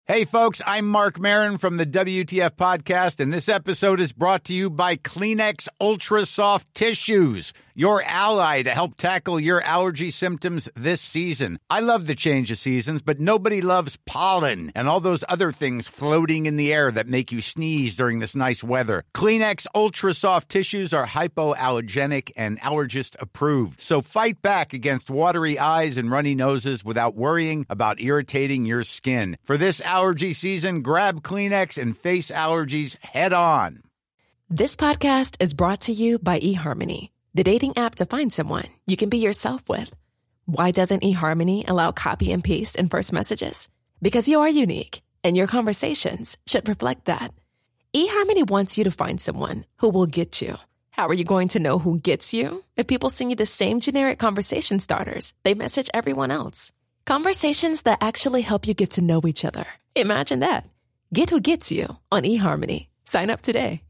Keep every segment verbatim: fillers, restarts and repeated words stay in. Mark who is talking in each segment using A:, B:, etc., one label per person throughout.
A: Hey, folks, I'm Mark Maron from the W T F Podcast, and this episode is brought to you by Kleenex Ultra Soft Tissues, your ally to help tackle your allergy symptoms this season. I love the change of seasons, but nobody loves pollen and all those other things floating in the air that make you sneeze during this nice weather. Kleenex Ultra Soft Tissues are hypoallergenic and allergist approved, so fight back against watery eyes and runny noses without worrying about irritating your skin. For this allergy season, grab Kleenex and face allergies head on.
B: This podcast is brought to you by eHarmony, the dating app to find someone you can be yourself with. Why doesn't eHarmony allow copy and paste in first messages? Because you are unique, and your conversations should reflect that. eHarmony wants you to find someone who will get you. How are you going to know who gets you? If people send you the same generic conversation starters they message everyone else. Conversations that actually help you get to know each other. Imagine that. Get who gets you on eHarmony. Sign up today.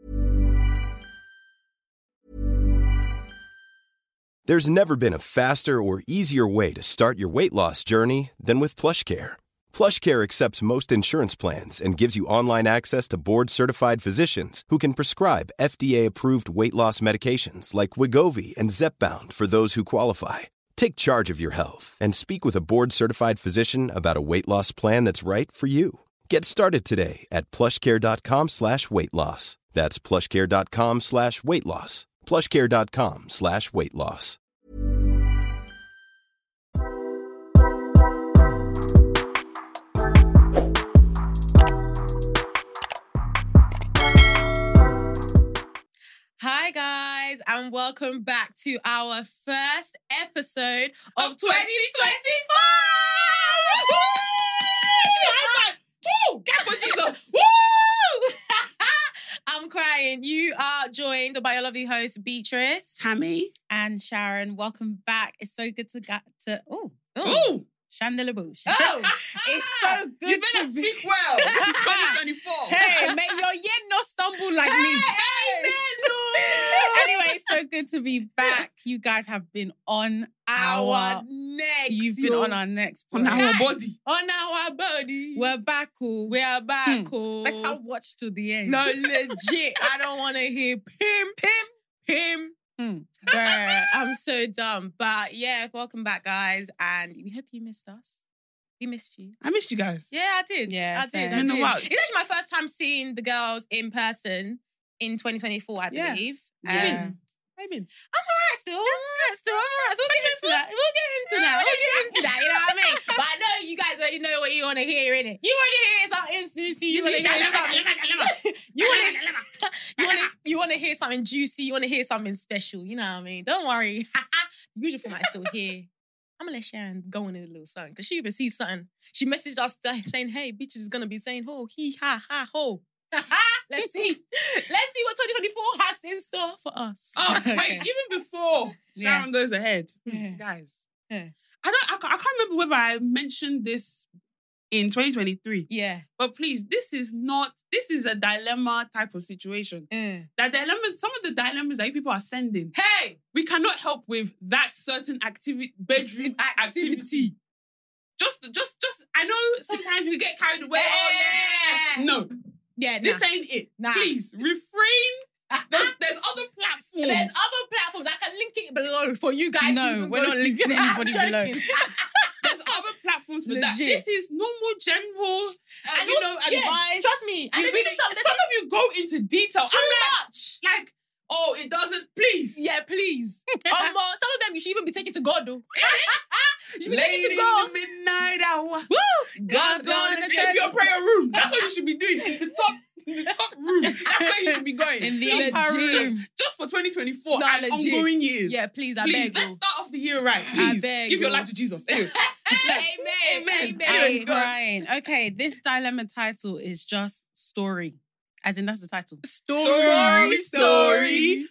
C: There's never been a faster or easier way to start your weight loss journey than with PlushCare. PlushCare accepts most insurance plans and gives you online access to board-certified physicians who can prescribe F D A-approved weight loss medications like Wegovy and Zepbound for those who qualify. Take charge of your health and speak with a board-certified physician about a weight loss plan that's right for you. Get started today at plushcare.com slash weight loss. That's plushcare.com slash weight loss. plushcare.com slash weight loss.
D: Hi guys, and welcome back to our first episode of, of twenty twenty-four! Woo! Get for Jesus! Woo! I'm crying. You are joined by your lovely host, Beatrice,
E: Tammy,
D: and Sharon. Welcome back. It's so good to get to... Oh,
E: Ooh!
D: Chandelier Bush.
E: Oh,
D: it's so good.
E: You better
D: to
E: speak
D: be...
E: well. This is twenty twenty-four.
D: Hey, may your yet not stumble like
E: hey,
D: me.
E: Hey, no.
D: Anyway, so good to be back. You guys have been on our,
E: our necks.
D: You've been yo. on our necks.
E: On our body.
D: On our body. We're back, cool. We are back, hmm. cool. Better watch to the end. No, legit. I don't want to hear pim, pim, pim. Hmm. Bruh, I'm so dumb. But yeah, welcome back, guys. And we hope you missed us. We missed you.
E: I missed you guys.
D: Yeah, I did. Yeah, I did. I did. It's actually my first time seeing the girls in person in twenty twenty-four, I believe.
E: Yeah. How you been? How you been?
D: I'm alright still. I'm alright still. I'm alright. So we'll get into that. We'll get into that. We'll get into that. You know what I mean? But I know you guys already know what you want to hear, innit? You want to hear something juicy. You want to hear something. You want to. You want to. You want to hear something juicy. You want to hear something special. You know what I mean? Don't worry. The usual format is still here. I'm gonna let Sharon go on in a little something because she received something. She messaged us saying, "Hey, Beatrice is gonna be saying ho, he, ha, ha, ho." Let's see. Let's see what twenty twenty-four has in store for us.
E: Oh, okay. Wait, even before Sharon yeah. goes ahead, yeah. guys, yeah. I don't. I, I can't remember whether I mentioned this in twenty twenty-three.
D: Yeah,
E: but please, this is not. This is a dilemma type of situation. Mm. That dilemmas. Some of the dilemmas that people are sending.
D: Hey,
E: we cannot help with that certain activity, bedroom activity. activity. Just, just, just. I know sometimes we get carried away. Oh yeah, no.
D: Yeah, nah.
E: This ain't it. Nah. Please, refrain. There's, there's other platforms.
D: There's other platforms. I can link it below for you guys.
E: No, we're not linking anybody below. There's other platforms for Legit. that. This is normal, general, uh, you know, yeah, advice.
D: Trust me.
E: And really, some, some of you go into detail.
D: Too
E: I'm
D: much.
E: Like, like, oh, it doesn't. Please.
D: Yeah, please. um, uh, some of them you should even be taking to God, though. You should be
E: Late
D: taking to God.
E: in the midnight hour.
D: Woo!
E: God's going to take your prayer room. That's what you should be doing. In the top, in the top room. That's where you should be going.
D: In the upper room.
E: Just, just for twenty twenty-four
D: no,
E: and
D: legit.
E: ongoing years.
D: Yeah, please, I
E: please,
D: beg
E: let's start off the year right. Please,
D: I beg
E: give your
D: you.
E: life to Jesus. Anyway.
D: Amen.
E: Amen.
D: Amen.
E: Anyway,
D: I'm crying. Okay, this dilemma title is just story. As in, that's the title.
E: Story, story, story.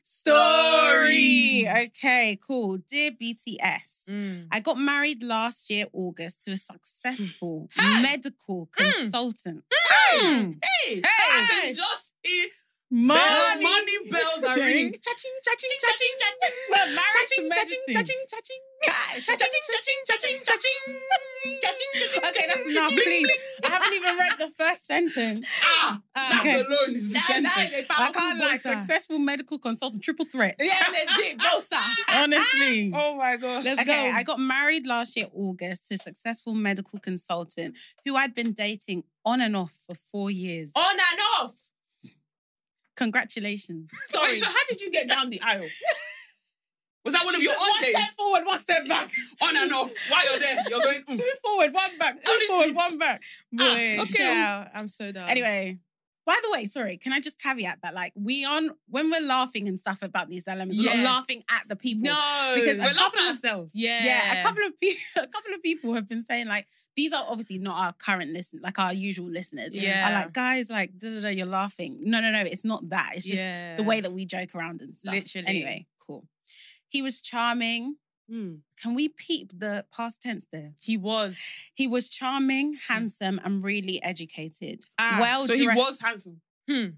E: story.
D: Okay, cool. Dear B T S, mm. I got married last year, August, to a successful hey. medical consultant.
E: Hey!
D: Mm.
E: Hey! Hey! I can just hear
D: Money.
E: Bell, money bells are ringing.
D: Cha-ching, cha-ching, cha-ching, cha-ching. We're married to medicine. Cha-ching, cha-ching, cha-ching. Cha-ching, cha-ching, cha-ching, cha-ching. Cha-ching. Okay, that's enough, please. I haven't even read the first sentence.
E: Ah, that
D: Okay.
E: alone is the
D: That-
E: sentence.
D: that is I can't lie. Successful medical consultant, triple threat.
F: Yeah, legit, bossa.
D: Honestly.
F: Oh my gosh.
D: Let's okay, go. I got married last year, August, to a successful medical consultant who I'd been dating on and off for four years.
F: On and off.
D: Congratulations.
E: Sorry. Wait, so how did you get down the aisle? Was that one of your
D: Just
E: odd
D: one
E: days?
D: step forward, one step back.
E: On and off. While you're there, you're going. Mm.
D: Two forward, one back. Two
E: Honestly.
D: forward, one back.
F: Boy,
E: Ah, okay.
F: yeah, I'm so done.
D: Anyway, by the way, sorry, can I just caveat that, like, we on when we're laughing and stuff about these dilemmas, we're
F: Yeah.
D: not laughing at the people.
F: No,
D: because
E: We're
D: a
E: laughing
D: couple
E: at
D: of
E: ourselves.
F: yeah,
D: Yeah, a couple of people, a couple of people have been saying like these are obviously not our current listen, like our usual listeners.
F: Yeah.
D: are like guys, like da da da, you're laughing. No, no, no, it's not that. It's just
F: Yeah.
D: the way that we joke around and stuff.
F: Literally.
D: Anyway, cool. He was charming.
F: Mm.
D: Can we peep the past tense there?
F: He was.
D: He was charming, handsome, and really educated.
F: Ah,
D: well
E: So he
D: dressed.
E: was handsome.
F: Hmm.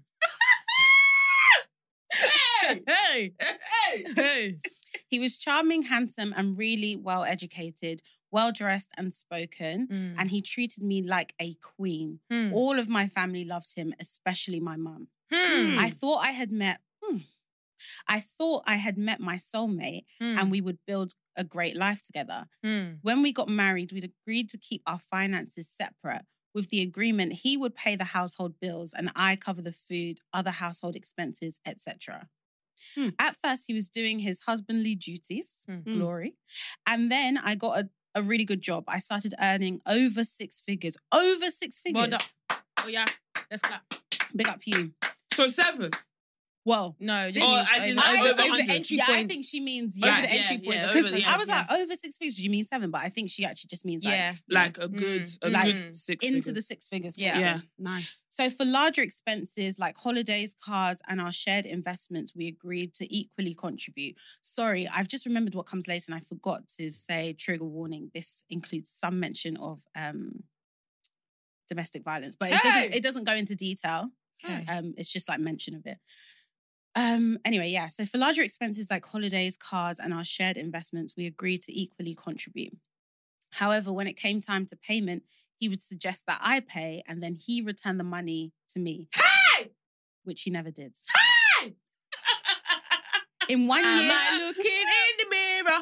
E: Hey!
F: Hey,
E: Hey!
F: hey.
D: He was charming, handsome, and really well educated, well dressed and spoken.
F: Mm.
D: And he treated me like a queen.
F: Hmm.
D: All of my family loved him, especially my mum.
F: Hmm.
D: I thought I had met. hmm. I thought I had met my soulmate,
F: Hmm.
D: and we would build a great life together.
F: Hmm.
D: When we got married, we'd agreed to keep our finances separate. With the agreement, he would pay the household bills and I cover the food, other household expenses, et cetera.
F: Hmm.
D: At first, he was doing his husbandly duties,
F: Hmm.
D: glory, and then I got a, a really good job. I started earning over six figures, over six figures.
F: Well done. Oh yeah, let's clap.
D: Big up you.
E: So seven.
D: Well,
F: No,
D: This
F: just
E: Oh,
F: means
E: as in
F: over,
E: over
F: over
E: the
F: the
E: hundred.
F: entry
D: yeah, I
F: point.
D: think she means
F: Over
D: yeah.
F: the
E: yeah,
F: entry
E: yeah,
F: point.
E: over
D: Because
E: the-
D: I was
E: yeah.
D: like, over six figures, do you mean seven? But I think she actually just means
F: Yeah.
D: like,
E: Like a good,
F: Mm.
E: a
D: Like,
E: good six
D: into
E: figures.
D: the six figures.
F: Yeah.
E: Yeah, nice.
D: So for larger expenses like holidays, cars, and our shared investments, we agreed to equally contribute. Sorry, I've just remembered what comes later and I forgot to say trigger warning. This includes some mention of um, domestic violence, but it
E: Hey!
D: doesn't it doesn't go into detail.
F: Okay.
D: Um, it's just like mention of it. Um, anyway, yeah. So for larger expenses like holidays, cars, and our shared investments, we agreed to equally contribute. However, when it came time to payment, he would suggest that I pay and then he return the money to me.
E: Hey!
D: Which he never did.
E: Hey!
D: In one
F: Am
D: year,
F: I looking in the mirror?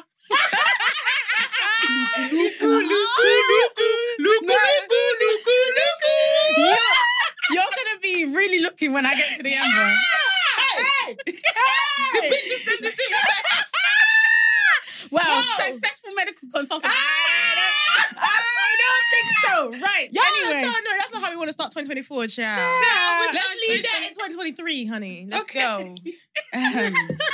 D: you're, you're gonna be really looking when I get to the end, bro.
E: Hey! The bitch just said this in
D: Well,
E: Whoa.
D: successful medical consultant. I don't, I don't think so. Right.
F: Yeah,
D: anyway.
F: so no, that's not how we want to start twenty twenty-four, child.
E: Child, we're
F: Let's
E: starting
F: leave that in twenty twenty-three, honey. Let's
E: Okay.
F: go.
D: Um,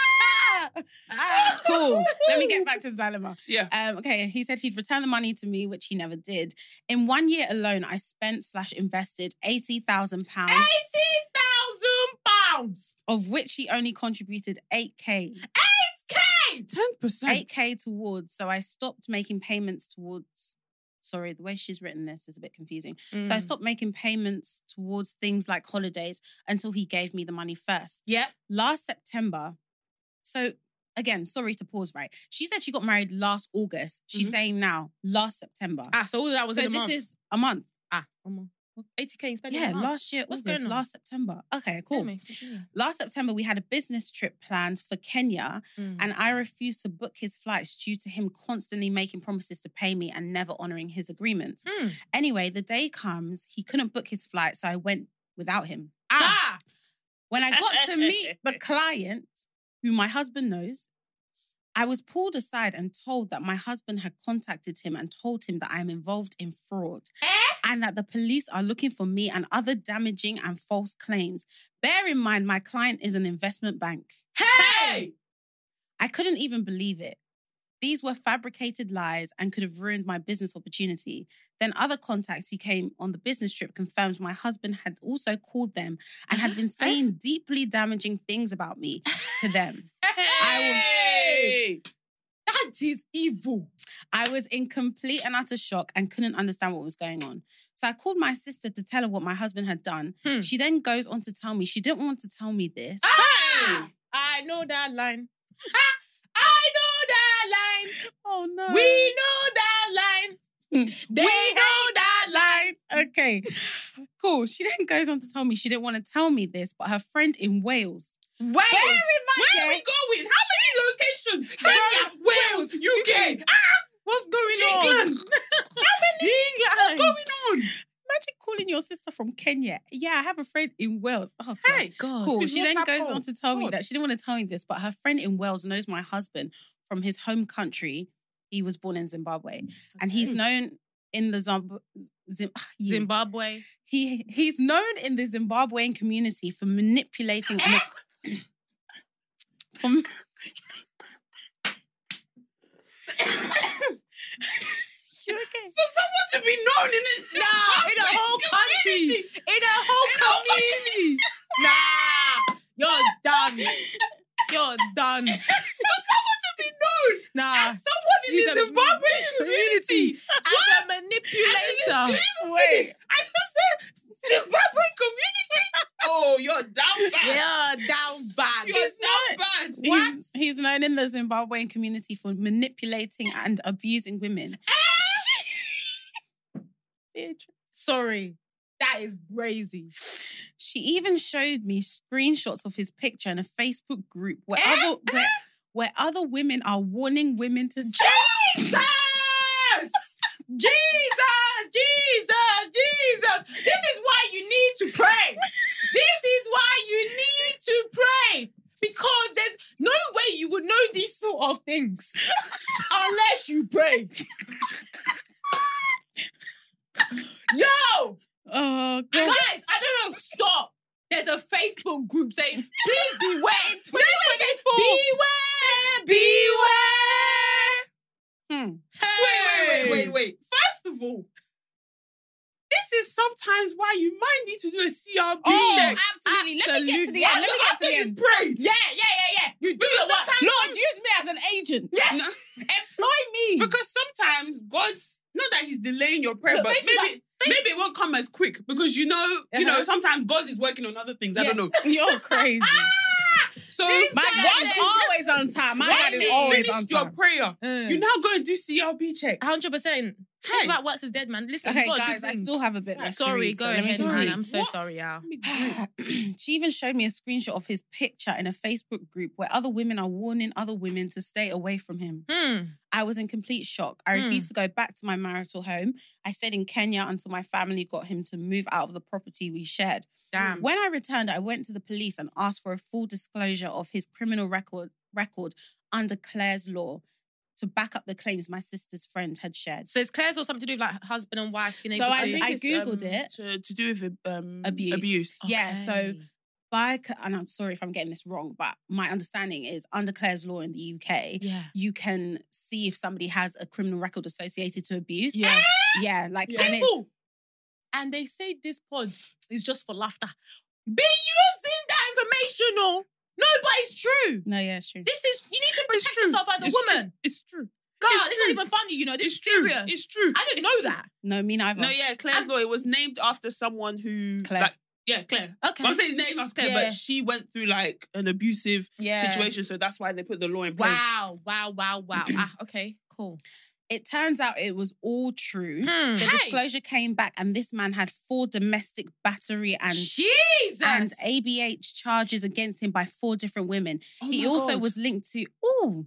D: cool. Let me get back to the dilemma.
E: Yeah.
D: Um, okay, he said he'd return the money to me, which he never did. In one year alone, I spent slash invested eighty thousand pounds,
F: eighty thousand pounds.
D: of which he only contributed eight K.
E: ten percent.
D: eight K towards. So I stopped making payments towards. Sorry, the way she's written this is a bit confusing.
F: Mm.
D: So I stopped making payments towards things like holidays until he gave me the money first.
F: Yep.
D: Last September, so again, sorry to pause, right? She said she got married last August. She's
F: Mhm.
D: saying now, last September.
F: Ah, so all that was
D: so
F: in a
D: this
F: month.
D: is a month.
F: ah, one month. eighty K in spending.
D: Yeah,
F: a month.
D: last year,
F: What's
D: August,
F: going on?
D: last September. Okay, cool.
F: Anyway, continue.
D: Last September, we had a business trip planned for Kenya,
F: Mm.
D: and I refused to book his flights due to him constantly making promises to pay me and never honoring his agreement.
F: Mm.
D: Anyway, the day comes, he couldn't book his flight, so I went without him.
F: Ah!
D: When I got to meet the client, who my husband knows, I was pulled aside and told that my husband had contacted him and told him that I am involved in fraud and that the police are looking for me and other damaging and false claims. Bear in mind, my client is an investment bank.
E: Hey!
D: I couldn't even believe it. These were fabricated lies and could have ruined my business opportunity. Then other contacts who came on the business trip confirmed my husband had also called them and had been saying deeply damaging things about me to them.
E: Hey!
F: How
D: That is evil.
E: I was in complete and utter shock and couldn't understand what was going on. So I called my sister to tell her what my husband had done.
F: Hmm.
E: She then goes on to tell me she didn't want to tell me this.
F: Ah! I know that line.
D: I know that line.
E: Oh no.
D: We know that line. They know that line.
E: Okay, cool. She then goes on to tell me she didn't want to tell me this, but her friend in Wales.
D: Wales.
E: Where
D: Where are we going? How many locations? Kenya, Wales, U K. Ah,
F: What's going on?
E: England.
D: how many?
F: England.
E: What's going on? Imagine calling your sister from Kenya. Yeah, I have a friend in Wales. Oh,
D: Hey,
F: God.
E: cool.
D: This
E: She
D: is
E: then
D: WhatsApp
E: goes
D: call.
E: on to tell me
D: God.
E: that she didn't want to tell me this, but her friend in Wales knows my husband from his home country. He was born in Zimbabwe, and he's known in the Zimb- Zim- yeah.
F: Zimbabwe.
E: He he's known in the Zimbabwean community for manipulating and from you okay?
D: For someone to be known in this
F: Nah, in the whole country. In the whole community. Nah, you're done. You're done.
D: For someone to be known
F: Nah.
D: as someone in
F: He's
D: the
F: a
D: Zimbabwean community.
F: As a manipulator.
D: Wait. I just said Zimbabwean community. Oh, you're down bad.
F: Yeah, down bad.
D: You're down bad.
E: He's, he's known in the Zimbabwean community for manipulating and abusing women.
F: Sorry. That is crazy.
E: She even showed me screenshots of his picture in a Facebook group where
D: Eh?
E: other where, where other women are warning women to
D: Jesus! Jesus! Jesus! Jesus! This is why you need to pray. This is why you need to pray. Because there's no way you would know these sort of things unless you pray. Yo!
E: Oh God.
D: Guys, I don't know. Stop. There's a Facebook group saying, please beware. twenty twenty-four. Beware. Beware.
E: Hmm.
D: Wait, wait, wait, wait, wait. First of all, this is sometimes why you might need to do a C R B
E: Oh,
D: check.
E: absolutely. Let me get to the
D: After-
E: end. Let me get to
D: after
E: the
D: you've
E: end.
D: prayed. Yeah, yeah, yeah, yeah. You do
E: Because
D: your work.
E: sometimes, Lord, use me as an agent.
D: Yeah.
E: No. Employ me.
D: Because sometimes God's not that He's delaying your prayer,
E: But
D: but
E: think
D: maybe maybe it won't come as quick because you know you know
E: Uh-huh.
D: sometimes God is working on other things. I don't know.
E: You're crazy.
D: So
E: My
D: God
E: God is
D: is-
E: always on time. My God
D: once
E: is
D: you
E: always
D: finished
E: on
D: your
E: time.
D: prayer,
F: Mm.
D: you now go and do C R B check.
F: one hundred percent.
D: Hey.
F: Talk about works is dead, man. Listen,
E: Okay,
F: you got
E: guys,
F: good
E: I
F: things.
E: still have a bit left to
F: Sorry,
E: read,
F: go
E: so let me
F: ahead,
E: continue.
F: man. I'm so
D: What?
F: sorry, y'all.
E: She even showed me a screenshot of his picture in a Facebook group where other women are warning other women to stay away from him.
F: Hmm.
E: I was in complete shock. I
F: Hmm.
E: refused to go back to my marital home. I stayed in Kenya until my family got him to move out of the property we shared.
F: Damn.
E: When I returned, I went to the police and asked for a full disclosure of his criminal record record under Claire's law to back up the claims my sister's friend had shared.
F: So is Claire's or something to do with like husband and wife being
E: So
F: able
E: I
F: to...
E: think I Googled it.
D: to, to do with um,
E: Abuse.
D: abuse.
E: Yeah, so
F: Okay.
E: by, and I'm sorry if I'm getting this wrong, but my understanding is under Claire's law in the U K,
F: Yeah.
E: you can see if somebody has a criminal record associated to abuse.
F: Yeah.
E: Yeah, like,
D: Yeah.
E: and it's,
F: People. And they say this pod is just for laughter. Be using that information, no. No, but it's true.
E: no, yeah, it's true.
F: This is, you need to
D: It's
F: protect
D: true.
F: yourself as a
D: It's
F: woman.
D: true. It's true.
F: God,
D: It's
F: it's
D: true.
F: not even funny, you know. This
D: It's
F: is
D: true.
F: serious.
D: It's true.
F: I didn't
D: It's
F: know
D: true.
F: that.
E: No, me neither.
D: No, yeah, Claire's law. It was named after someone who,
E: Claire.
D: like, yeah, Claire.
F: Okay.
D: But I'm saying his name was Claire,
F: Yeah.
D: but she went through like an abusive
F: Yeah.
D: situation, so that's why they put the law in place.
F: Wow, wow, wow, wow. ah, okay, cool.
E: It turns out it was all true.
F: Hmm.
E: The
D: Hey.
E: disclosure came back, and this man had four domestic battery and
F: Jesus.
E: and A B H charges against him by four different women.
D: Oh
E: he
D: my
E: also
D: God.
E: was linked to. Oh,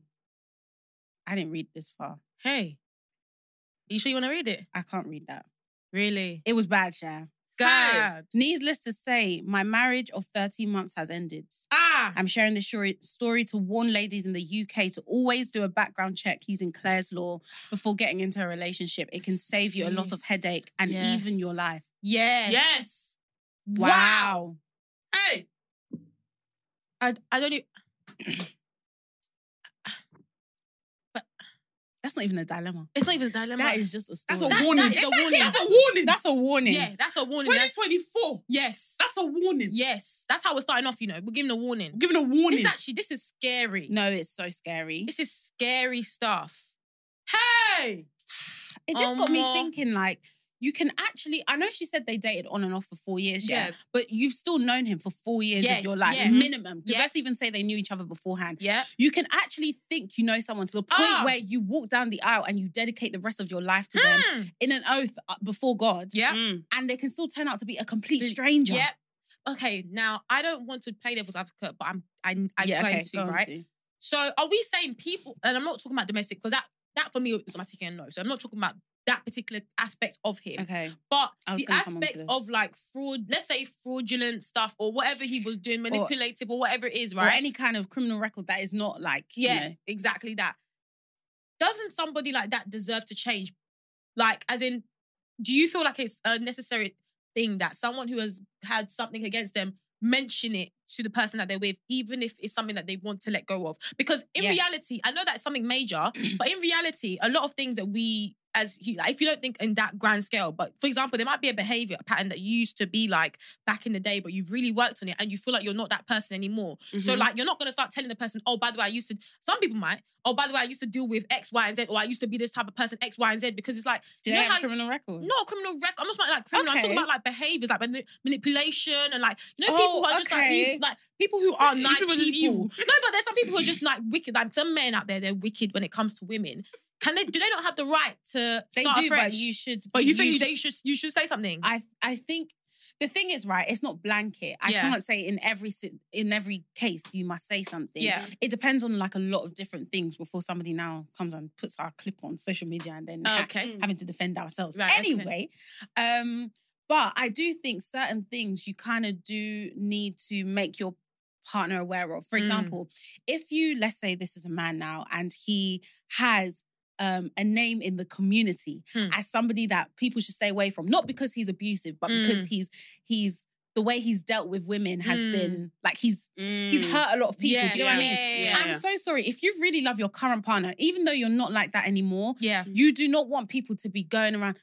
E: I didn't read this far.
F: Hey, you sure you want to read it?
E: I can't read that.
F: Really?
E: It was bad, Sha.
F: God.
E: Needless to say, my marriage of thirteen months has ended.
F: Ah.
E: I'm sharing this story, story to warn ladies in the U K to always do a background check using Claire's law before getting into a relationship. It can save you a lot of
F: Yes.
E: headache and
F: Yes.
E: even your life.
F: Yes.
D: Yes.
E: Wow.
D: Hey.
F: I, I don't even... but That's not even a dilemma.
D: It's not even a dilemma.
F: That is just a story.
E: That's a
D: That-
E: warning.
D: that is a
E: Exactly,
D: warning.
E: That's a warning.
F: That's a warning.
D: yeah, that's a warning.
E: twenty
D: That's-
E: twenty-four.
D: yes.
E: That's a warning.
D: Yes. That's how we're starting off, you know. We're giving a warning.
E: We're giving a warning.
D: This actually, this is scary.
F: No, it's so scary.
D: This is scary stuff. Hey!
F: It just got me
D: Omo.
F: thinking, like, you can actually, I know she said they dated on and off for four years, yeah,
D: Yeah.
F: but you've still known him for four years
D: Yeah,
F: of your life,
D: yeah.
F: minimum. Because
D: Yeah.
F: let's even say they knew each other beforehand.
D: Yeah.
F: You can actually think you know someone to the point
D: Ah.
F: where you walk down the aisle and you dedicate the rest of your life to them
D: Mm.
F: in an oath uh, before God.
D: Yeah.
E: Mm.
F: And they can still turn out to be a complete stranger.
D: Yep. Okay, now I don't want to play devil's advocate, but I'm I, I'm
F: yeah,
D: going
F: okay,
D: to,
F: go on
D: right?
F: to.
D: So are we saying people, and I'm not talking about domestic, because that that for me is automatically a no. So I'm not talking about that particular aspect of him.
F: Okay.
D: But
F: I was
D: the
F: gonna come on to
D: aspect
F: this.
D: of like fraud, let's say fraudulent stuff or whatever he was doing, manipulative or, whatever it is, right?
F: Or any kind of criminal record that is not like,
D: yeah,
F: you know,
D: exactly that. Doesn't somebody like that deserve to change? Like, as in, do you feel like it's a necessary thing that someone who has had something against them mention it to the person that they're with, even if it's something that they want to let go of? Because in
F: Yes.
D: reality, I know that's something major, but in reality, a lot of things that we, as you, like, if you don't think in that grand scale, but for example, there might be a behavior pattern that you used to be like back in the day, but you've really worked on it and you feel like you're not that person anymore. So
F: Mhm.
D: like, you're not going to start telling the person, oh, by the way, I used to, some people might, oh, by the way, I used to deal with X, Y, and Z, or I used to be this type of person, X, Y, and Z, because it's like,
F: do
D: you
F: they
D: know
F: have
D: how,
F: a criminal record?
D: no, criminal record. I'm not talking like criminal. I'm
F: Okay.
D: talking about like behaviors, like mani- manipulation and like, you know,
F: Oh,
D: people who are just like,
F: okay.
D: evil, like people who are nice
E: People are just
D: people.
E: evil.
D: No, but there's some people who are just like wicked. Like some men out there, they're wicked when it comes to women. Can they? Do they not have the right to
F: They
D: start
F: do,
D: afresh?
F: but you should.
D: But you think
F: should-
D: they should? You should say something.
F: I I think the thing is, right, it's not blanket. I
D: Yeah.
F: can't say in every si- in every case you must say something.
D: Yeah.
F: It depends on like a lot of different things before somebody now comes and puts our clip on social media and then ha-
D: Okay.
F: having to defend ourselves.
D: Right, okay.
F: Anyway, um, but I do think certain things you kind of do need to make your partner aware of. For
D: Mm.
F: example, if you, let's say this is a man now and he has um, a name in the community
D: Hmm.
F: as somebody that people should stay away from, not because he's abusive, but
D: Mm.
F: because he's he's the way he's dealt with women has
D: Mm.
F: been like he's
E: Mm.
F: he's hurt a lot of people.
D: Yeah,
F: Do you know what I
D: yeah,
F: mean?
D: yeah, yeah,
F: I'm
E: yeah.
F: so sorry. If you really love your current partner, even though you're not like that anymore,
D: yeah.
F: you do not want people to be going around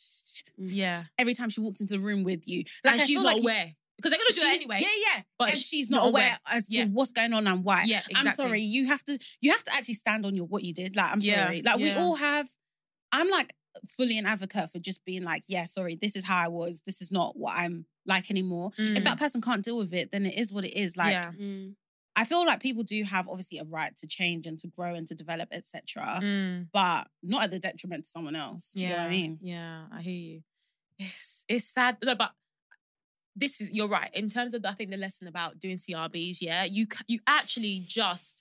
D: Yeah.
F: every time she walks into the room with you.
D: Like,
F: I
D: and she's
F: feel
D: not
F: like you-
D: aware. Because they're going to do
F: she-
D: that anyway.
F: Yeah, yeah.
D: But
F: But
D: she's
F: she's
D: not
F: not aware,
D: aware.
F: as to
D: Yeah.
F: what's going on and why.
D: Yeah,
F: I'm
D: exactly.
F: sorry. You have to. You have to actually stand on your what you did. Like I'm
D: Yeah,
F: sorry. Like we
D: yeah.
F: all have. I'm like fully an advocate for just being like, yeah, sorry. This is how I was. This is not what I'm like anymore.
D: Mm.
F: If that person can't deal with it, then it is what it is. Like
D: yeah.
E: Mm.
F: I feel like people do have obviously a right to change and to grow and to develop, et cetera.
D: Mm.
F: But not at the detriment to someone else. Do you know what I mean?
D: Yeah, I hear you. It's it's sad. No, but this is you're right. In terms of I think the lesson about doing C R Bs, yeah, you ca- you actually just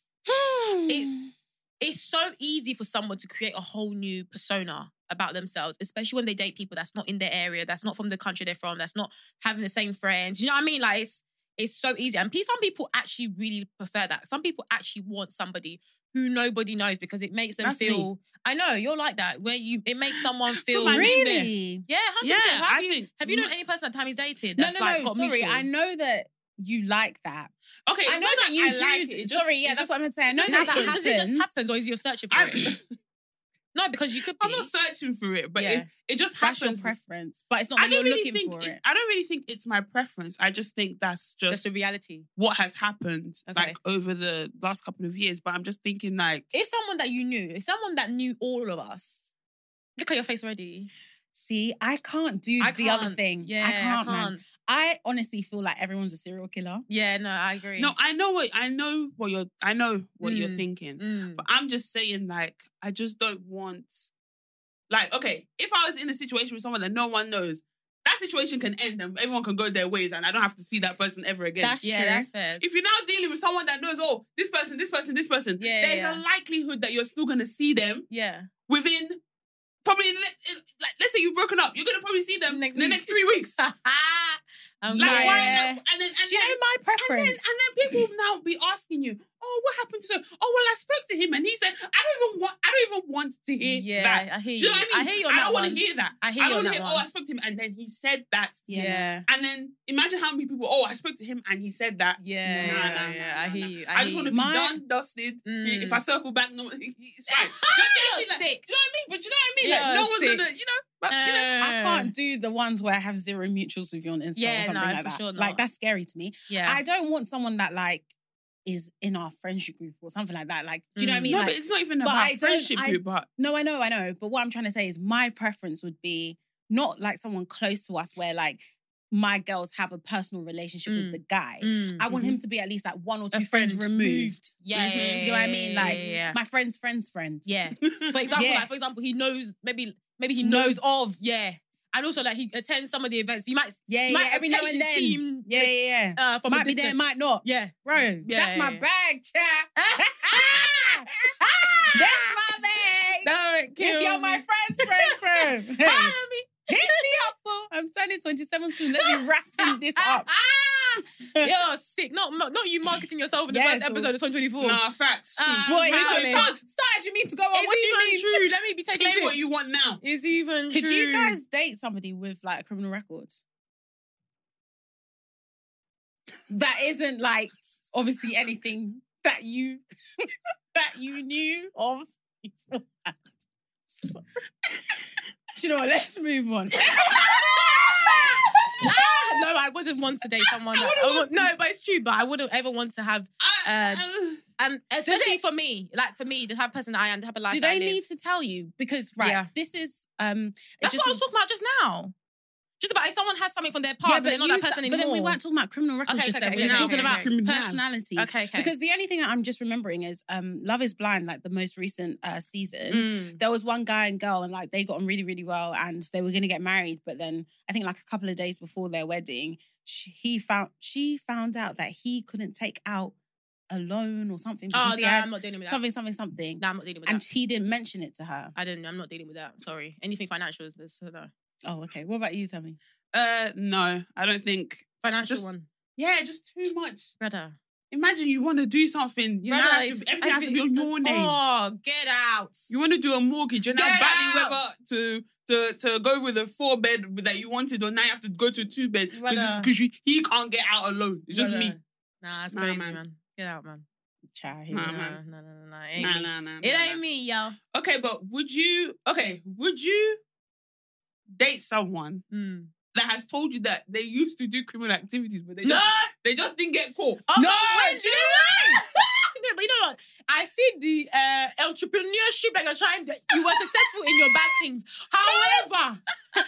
D: it, it's so easy for someone to create a whole new persona about themselves, especially when they date people that's not in their area, that's not from the country they're from, that's not having the same friends. You know what I mean? Like it's it's so easy. And pe- some people actually really prefer that. Some people actually want somebody who nobody knows because it makes them
F: That's
D: feel.
F: me.
D: I know you're like that, where you it makes someone feel
E: my name there.
F: Really?
D: yeah, hundred
E: Yeah,
D: percent. Have
E: I
D: you
E: think-
D: have you known any person that time he's dated?
F: No,
D: That's
F: no,
D: like
F: no.
D: got
F: Sorry,
D: mutual?
F: I know that you like that.
E: Okay, it's
F: I know
E: not
F: that you
E: I
F: do.
E: like it. It just-
F: sorry, yeah,
E: it
F: that's
E: just-
F: what I'm saying. I know
D: Does
F: that
D: it-
F: that
D: does
F: happens.
D: it just happens, or is you searching for
E: I-
D: it? No, because you could be.
E: I'm not searching for it, but
D: Yeah.
E: it, it just
F: That's your
E: happens.
F: preference, but it's not
E: I
F: that you're
E: don't really
F: looking
E: think
F: for
E: it's,
F: it.
E: I don't really think it's my preference. I just think that's just
D: That's the reality.
E: what has happened
D: Okay.
E: like over the last couple of years. But I'm just thinking like
D: If someone that you knew, if someone that knew all of us, look at your face already.
F: See, I can't do
D: I
F: the other
D: can't.
F: thing.
D: Yeah,
F: I can't, man. I honestly feel like everyone's a serial killer.
D: Yeah, no, I agree.
E: no, I know what I know what you're I know what you're
D: Mm.
E: thinking.
D: Mm.
E: But I'm just saying, like, I just don't want, like, okay, if I was in a situation with someone that no one knows, that situation can end and everyone can go their ways and I don't have to see that person ever again.
F: That's
D: yeah,
F: true.
D: that's fair.
E: If you're now dealing with someone that knows, oh, this person, this person, this person,
D: Yeah,
E: there's
D: yeah.
E: a likelihood that you're still going to see them
D: yeah.
E: within, probably, le- like, let's say you've broken up, you're going to probably see them
D: Next
E: in the
D: week.
E: next three weeks.
D: I
F: Um,
E: Like,
F: yeah.
E: why? Like, and then, and
D: Do you
E: then,
D: know my
E: and then,
D: preference?
E: and then people will now be asking you, "Oh, what happened to so? Oh, well, I spoke to him, and he said, I don't even want, I don't even want to hear
F: Yeah,
E: that.
F: I hear
E: Do you know
F: you.
E: what I mean?
F: I hear you on
E: I
F: that
E: don't want to
F: one.
E: hear that.
F: I hear
E: I
F: you
E: don't
F: on
E: want
F: that
E: to hear. Oh,
F: one.
E: I spoke to him, and then he said that.
F: Yeah.
E: And then imagine how many people. Oh, I spoke to him, and he said that.
F: Yeah,
E: Nah,
F: yeah,
E: nah,
F: yeah,
E: nah,
F: I
E: nah,
F: hear
E: nah.
F: you. I
E: I, just
F: hear
E: want to
F: you.
E: be
D: My-
E: done, dusted.
F: Mm.
E: If I circle back, no, it's fine. Do you know what I mean? Like,
F: Sick.
E: do you know what I mean? But do you know what I mean?
F: Yeah,
E: Like, no one's
F: sick.
E: gonna, you know. But you know,
D: I can't do the ones where I have zero mutuals with you on Insta
F: Yeah,
D: or something
F: no,
D: like
F: for
D: that.
F: sure not.
D: Like that's scary to me.
F: Yeah.
D: I don't want someone that like is in our friendship group or something like that. Like, do you know what I
F: Mm.
D: mean?
E: no,
D: Like,
E: but it's not even
D: but
E: about
D: I don't-
E: friendship
D: I-
E: group. But
D: no, I know, I know. But what I'm trying to say is my preference would be not like someone close to us where like my girls have a personal relationship
F: Mm.
D: with the guy.
F: Mm,
D: I want
F: mhm.
D: him to be at least like one or two
F: A
D: friends
F: friend
D: removed.
F: Yeah,
E: Mhm.
F: yeah,
D: Do you get what I mean?
F: yeah,
D: Like
F: yeah, yeah.
D: my friend's friend's friend.
F: Yeah. For example,
D: Yeah.
F: like for example, he knows maybe maybe he
D: Knows
F: knows,
D: of.
F: yeah, and also like he attends some of the events. You might
D: Yeah,
F: you might
D: yeah, every now and
F: occasionally
D: then.
F: see him,
D: Yeah, yeah, yeah.
F: uh, from a
D: Might be there,
F: distance.
D: might not.
F: Yeah,
D: Bro,
F: Yeah,
D: that's my
F: yeah, yeah.
D: bag, chat. That's my bag.
F: Don't kill
D: If you're my
F: me.
D: friend's friend's friend, hey,
F: Hi,
D: hit me up, bro. I'm turning twenty-seven soon. Let's be wrapping this up.
F: You're sick. Not not you marketing yourself in the
D: Yes,
F: first episode of twenty twenty-four.
E: nah, facts.
F: Ah,
D: Boy,
F: man.
D: start,
F: Darling.
D: start, start as you mean to go on.
F: It's
D: What do you
F: even
D: mean?
F: true. Let me be taking
E: Claim what
F: tips.
E: you want now.
F: It's even
D: Could
F: true.
D: you guys date somebody with like a criminal record? That isn't like obviously anything that you that you knew of beforehand. So- Do you know what? Let's move on.
F: Ah, no, I wouldn't want to date someone. That, I would, no, but it's true. But I wouldn't ever want to have,
E: I,
F: Uh,
E: I-
F: and especially for me, like for me, the type of person that I am, the type of life
D: Do
F: that I
D: they
F: live.
D: need to tell you? Because right,
F: Yeah.
D: this is um. it
F: That's
D: just
F: what I was talking about just now. Just about if someone has something from their past
D: Yeah,
F: and
D: but,
F: they're not
D: you
F: that
D: sa-
F: person
D: but
F: anymore.
D: then we weren't talking about criminal records
F: Okay,
D: just
F: okay,
D: then.
F: okay,
D: We were
F: okay,
D: talking
F: okay,
D: about
F: okay.
D: personality.
F: Okay, okay.
D: Because the only thing that I'm just remembering is um, Love is Blind, like the most recent uh, season.
F: Mm.
D: There was one guy and girl, and like they got on really, really well, and they were gonna get married. But then I think like a couple of days before their wedding, she, he found she found out that he couldn't take out a loan or something because
F: Oh
D: he
F: no,
D: had
F: I'm not dealing with that.
D: something, something, something,
F: No, I'm not dealing with
D: and
F: that.
D: he didn't mention it to her.
F: I don't. I'm not dealing with that. Sorry. Anything financial is this. No.
D: Oh, okay. What about you, Tammy?
E: uh, no, I don't think.
F: Financial
E: Just-
F: one,
E: Yeah, just too much.
F: brother.
E: Imagine you want to do something. You know,
F: Brother,
E: have to,
F: it's-
E: everything has to be on your name.
F: Oh, get out.
E: You want to do a mortgage. You're now
F: Get
E: battling
F: out.
E: whether to to to go with a four bed that you wanted, or now you have to go to a two bed
F: Brother.
E: because he can't get out alone. It's just me.
F: Brother. Nah, it's
E: Nah,
F: crazy,
E: man.
F: man. Get out, man.
D: Child,
E: Nah,
F: No,
E: man.
F: no, no, no, no. It ain't
E: Nah,
F: me.
E: nah, nah.
F: It
E: nah,
F: ain't
E: nah.
F: me, yo.
E: Okay, but would you? Okay, would you date someone
F: Mm.
E: that has told you that they used to do criminal activities, but they
F: No.
E: just, they just didn't get caught?
F: Oh,
D: No,
F: wait, do you know what? No, but you know what? I see the uh, entrepreneurship that you're trying to, you were successful in your bad things. However,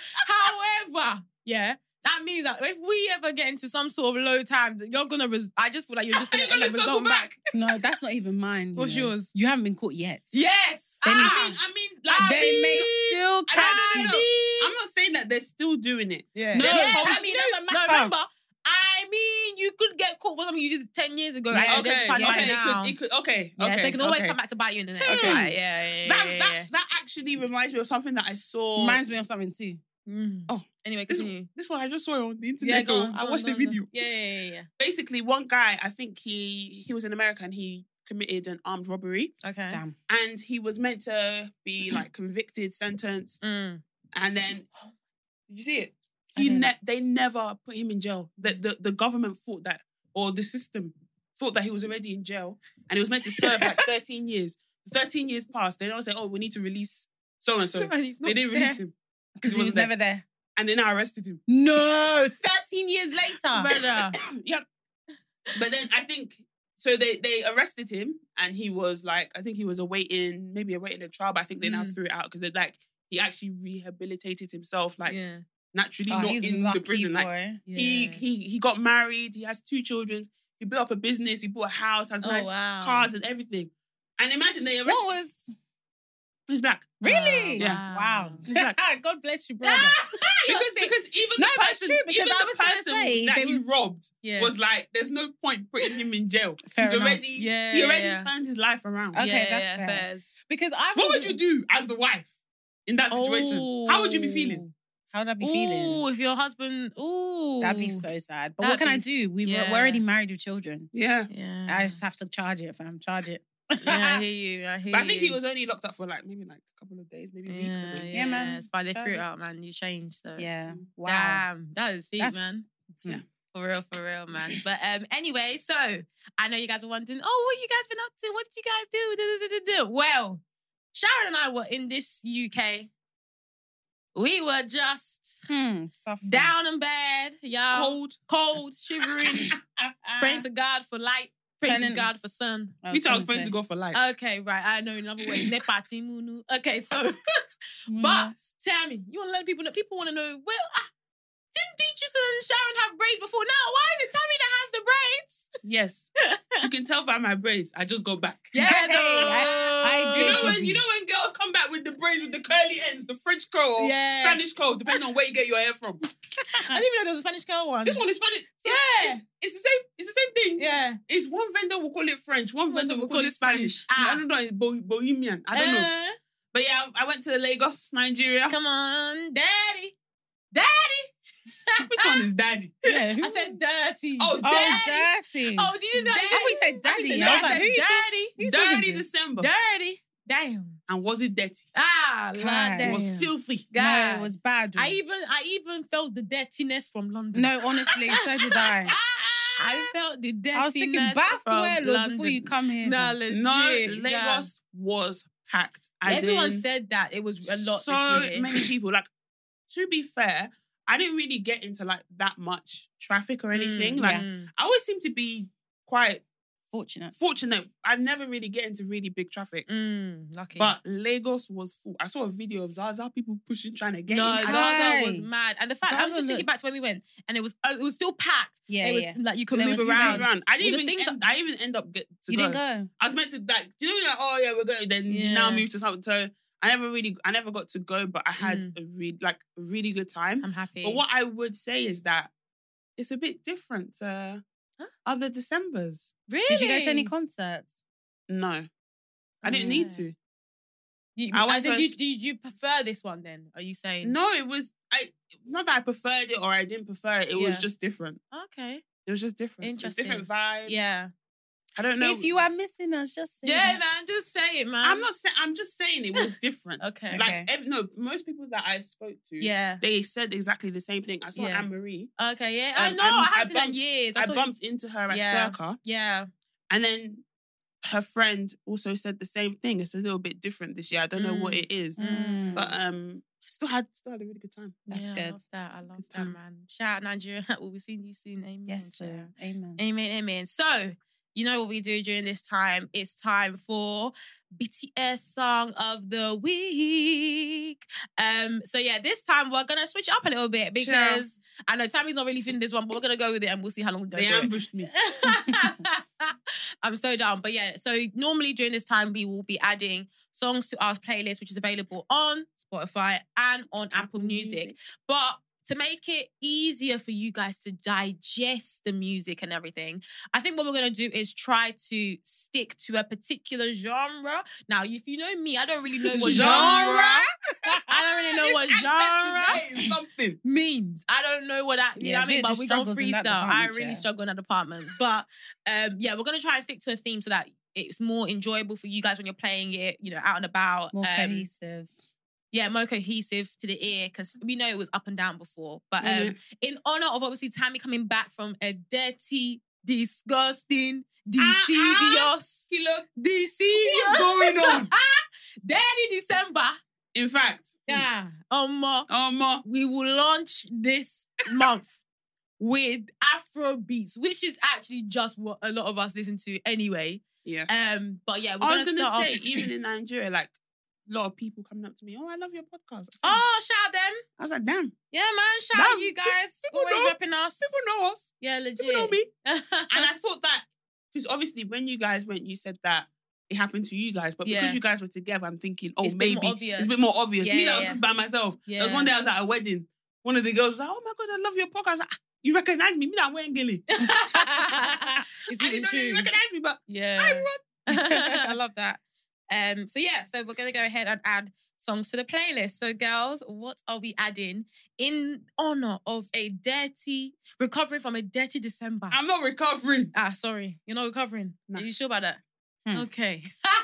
F: however, yeah, that means that if we ever get into some sort of low time, you're gonna, res- I just feel like you're just gonna
E: You're
F: end up
E: gonna circle
F: resorting back.
D: No, that's not even mine. you
F: What's
D: know.
F: yours?
D: You haven't been caught yet.
F: Yes.
E: I
F: Ah.
E: mean, I mean, like
D: They
E: they
D: may still
E: I
D: catch
E: don't
D: you.
E: know. I'm not saying that they're still doing it.
F: Yeah.
D: No,
E: They're
F: Yeah.
E: just
D: I mean, it doesn't
F: No,
D: matter.
F: remember, I mean, you could get caught for something you did ten years ago.
D: Yeah,
F: and
E: Okay,
F: then find
E: okay,
F: out
E: it
F: now.
E: could, it could, okay,
F: Yeah,
E: okay.
F: so it can always
E: okay.
F: come back to bite you in the neck.
E: Hmm.
F: Right, yeah, yeah,
E: That,
F: yeah,
E: that,
F: yeah.
E: that actually reminds me of something that I saw.
D: Reminds me of something too.
F: Mm.
E: Oh,
F: Anyway,
E: this,
F: continue.
E: this one I just saw on the
F: Yeah,
E: internet.
F: go
E: though.
F: on,
E: I
F: go on,
E: watched
F: go
E: the
F: on, go on.
E: video.
F: Yeah, yeah, yeah, yeah.
E: Basically, one guy, I think he he was in America and he committed an armed robbery,
F: Okay.
D: Damn.
E: and he was meant to be like convicted, sentenced,
F: Mm.
E: and then did you see it?
D: I
E: He
D: didn't.
E: ne- they never put him in jail. The, the the government thought that, or the system thought that he was already in jail, and he was meant to serve like thirteen years. Thirteen years passed. They don't say, "Oh, we need to release so and so."
F: He's not
E: They didn't
F: there.
E: release him
D: Because he was
E: wasn't there.
D: never there.
E: and they now arrested him.
D: No, thirteen years later.
F: Brother.
E: Yep. But then I think so. They they arrested him, and he was like, I think he was awaiting maybe awaiting a trial. But I think they now
F: Mm.
E: threw it out because they like he actually rehabilitated himself, like
F: yeah.
E: naturally,
D: Oh,
E: not
D: he's
E: in
D: lucky,
E: the prison. Like
D: boy.
E: he
F: Yeah.
E: he he got married. He has two children. He built up a business. He bought a house. Has
F: Oh,
E: nice
F: wow.
E: cars and everything. And imagine they arrested.
D: What was
E: He's black.
D: really?
F: Yeah.
D: Wow.
E: He's black.
D: God bless you, brother.
E: because because even
D: No,
E: the
D: but it's
E: person,
D: true, because
E: even
D: I
E: the
D: was gonna
E: person
D: say
E: that
D: they
E: he
D: were-
E: robbed
F: Yeah.
E: was like, there's no point putting him in jail.
D: Fair
E: He's
D: enough.
E: already
F: Yeah,
E: he already
F: yeah.
E: turned his life around.
D: Okay,
F: Yeah,
D: that's
F: yeah,
D: fair.
F: fairs.
D: Because I
E: What
D: was-
E: would you do as the wife in that situation? How would you be feeling?
D: Oh.
F: How would I be feeling?
D: Ooh, if your husband, ooh.
F: That'd be so sad. But
D: That'd
F: what can I
D: be-
F: do? We've,
D: yeah.
F: We're already married with children.
E: Yeah.
D: Yeah.
F: I just have to charge it, fam. Charge it.
D: yeah, I hear you. I hear
E: But I think
D: you.
E: he was only locked up for like maybe like a couple of days, maybe weeks.
D: Yeah,
E: Or something.
D: yeah,
F: man.
D: It's fine. They
F: Charge
D: threw it
F: it.
D: out, man. You changed, so.
F: Yeah. Wow.
D: Damn, that is feet,
F: That's-
D: man.
E: Yeah.
D: For real, for real, man. But um, anyway, so I know you guys are wondering, oh, what you guys been up to? What did you guys do? Do, do, do, do. Well, Sharon and I were in this U K. We were just
F: Hmm. Suffering.
D: down in bed, y'all.
E: Cold.
D: Cold, shivering, praying to God for light, praying to
F: Turning-
D: God for sun.
F: I
E: Me too, I was
F: gonna
E: praying
F: say.
E: to go for light.
D: Okay, right. I know in other ways. Nepati munu. Okay, so,
F: Mm.
D: but tell me, you want to let people know? People want to know, well, ah, didn't Beatrice and Sharon have braids before? Now, why is it Tammy that has the braids?
E: Yes. You can tell by my braids. I just go back.
D: Yes,
F: Hey, I- I
E: You
F: did.
E: know when you know when girls come back with the braids with the curly ends, the French curl or
D: Yeah.
E: Spanish curl, depending on where you get your hair from.
D: I didn't even know there was a Spanish girl one.
E: This one is Spanish. It's,
D: Yeah.
E: it's, it's the same. It's the same thing.
D: Yeah.
E: It's one vendor will call it French, one vendor will call it Spanish.
D: Ah.
E: I don't know. It's Bo- Bohemian. I don't know.
D: Uh,
E: But yeah, I went to Lagos, Nigeria.
D: Come on, daddy. Daddy.
E: Which one is daddy?
F: Yeah, who-
D: I said dirty.
E: Oh,
F: Oh,
D: daddy.
F: dirty.
D: Oh, did you know?
E: Daddy.
F: I thought you said daddy.
E: No,
F: I was
E: I
F: like,
E: said
F: who you talking-
D: dirty.
F: who you talking
E: Dirty
F: to?
E: December.
D: Dirty. Damn.
E: And was it dirty?
D: Ah, Lord,
F: Kai.
D: damn.
E: It was filthy.
F: No,
D: God.
F: it was bad.
D: I even, I even felt the dirtiness from London.
F: No, honestly, so did I.
D: I felt the dirtiness
F: I was thinking, bath
D: from
F: well
D: London.
F: before you come here.
D: No,
F: fam.
D: legit.
E: No,
D: yeah.
E: Lagos was packed. As
D: Everyone
E: in,
D: said that it was a lot.
E: so
D: this year.
E: many people. Like, to be fair, I didn't really get into like that much traffic or anything.
D: Mm,
E: like,
D: yeah.
E: I always seem to be quite
F: Fortunate.
E: fortunate. I never really get into really big traffic.
D: Mm, lucky.
E: But Lagos was full. I saw a video of Zaza people pushing, trying to get
D: no,
E: in.
D: Zaza
F: Aye.
D: was mad, and the fact I was
F: Zaza
D: just thinking
F: looked-
D: back to when we went, and it was uh, it was still packed.
F: Yeah,
D: it was
F: yeah.
D: like you could
F: There
D: move
F: was
D: around.
E: around. I didn't
D: Well, the
E: even.
D: things
E: End, I even end up get to
F: You
E: go.
F: didn't go.
E: I was meant to like. You know, you're like, oh yeah, we're going. Then
D: Yeah.
E: now move to something. So I never really, I never got to go, but I had
D: Mm.
E: a really like a really good time.
D: I'm happy.
E: But what I would say is that it's a bit different to
D: Huh?
E: other Decembers.
D: really?
F: Did you go to any concerts?
E: No, I didn't need
D: Yeah.
E: to.
D: You,
E: I
D: I
E: went to
D: did
E: a
D: you,
E: sh-
D: did you prefer this one then? Are you saying
E: No, it was I. Not that I preferred it or I didn't prefer it. It was
D: Yeah.
E: just different.
D: Okay.
E: It was just different. It was
D: Interesting.
E: different vibe.
D: Yeah.
E: I don't know.
F: If you are missing us, just say
D: Yeah,
F: that.
D: man. Just say it, man.
E: I'm not saying. I'm just saying it was different.
D: Okay.
E: Like
F: Okay.
E: ev- no, most people that I spoke to,
D: Yeah.
E: they said exactly the same thing. I saw
D: Yeah.
E: Anne Marie.
D: Okay. Yeah. I
E: Um,
D: know.
E: I'm-
D: I
E: I
D: haven't seen that in
E: bumped-
D: years.
E: I
D: saw-
E: bumped into her at
D: Yeah.
E: Circa,
D: Yeah.
E: and then her friend also said the same thing. It's a little bit different this year. I don't know what
D: Mm.
E: it is,
F: Mm.
E: but um, I still had still had a really good time.
F: That's
D: yeah, I
F: good.
D: love that. I love
E: Good
D: that,
E: time.
D: man. Shout out Nigeria. We'll be seeing you soon. Amen.
F: Yes,
D: Shout
F: sir.
D: out.
F: Amen.
D: Amen, amen. So, you know what we do during this time? It's time for B T S Song of the Week. Um, so yeah, this time we're gonna switch it up a little bit because I know Tammy's not really feeling this one, but we're gonna go with it and we'll see how long we go.
E: They
D: through it.
E: ambushed me.
D: I'm so down. But yeah, so normally during this time, we will be adding songs to our playlist, which is available on Spotify and on Apple,
E: Apple
D: Music.
E: Music.
D: But to make it easier for you guys to digest the music and everything, I think what we're going to do is try to stick to a particular genre. Now, if you know me, I don't really know what genre. I don't really know what
E: This
D: genre
E: accent today is something.
D: means. I don't know what that, you
F: Yeah,
D: know what I mean?
F: Beatrice
D: But we don't
F: struggles in that
D: freestyle. I
F: department,
D: really
F: yeah.
D: struggle in that department. But um, yeah, we're going to try and stick to a theme so that it's more enjoyable for you guys when you're playing it, you know, out and about.
F: More
D: Um,
F: cohesive.
D: yeah, more cohesive to the ear because we know it was up and down before. But um,
E: Mhm.
D: in honor of obviously Tammy coming back from a dirty, disgusting,
E: Ah,
D: devious,
E: Kilo,
D: devious,
E: what's going on?
D: Daddy December.
E: In fact,
D: Yeah, um, uh,
E: oh ma,
D: we will launch this month with Afro beats, which is actually just what a lot of us listen to anyway.
E: yes.
D: Um, but yeah, we're
E: I was
D: gonna,
E: gonna
D: start
E: say,
D: off.
E: even in Nigeria, like a lot of people coming up to me, oh, I love your podcast. I, said,
D: Oh, shout out them.
E: I was like, damn,
D: Yeah, man. Shout out
E: Damn,
D: you guys.
E: people
D: Always
E: know.
D: repping us.
E: people know us.
D: Yeah, legit.
E: People know me. And I thought that, because obviously when you guys went, you said that it happened to you guys, but
D: Yeah.
E: because you guys were together, I'm thinking, oh,
D: It's a bit more
E: maybe
D: obvious.
E: it's a bit more obvious.
D: Yeah,
E: me, that
D: yeah,
E: was
D: yeah.
E: just by myself. There was
D: Yeah.
E: one day I was at a wedding. One of the girls was like, oh my God, I love your podcast. I was like, "Ah, you recognize me? Me that wearing gilly.
D: It's
E: I
D: even
E: didn't know you
D: true.
E: recognize me, but
D: Yeah.
E: I run.
D: I love that. Um, so yeah, so we're gonna go ahead and add
F: songs to the playlist. So, girls, what are we adding in honor of a dirty, recovering from a dirty December?
E: I'm not recovering.
F: Ah, sorry. You're not recovering?
E: Nah.
F: Are you sure about that?
G: Hmm.
F: Okay.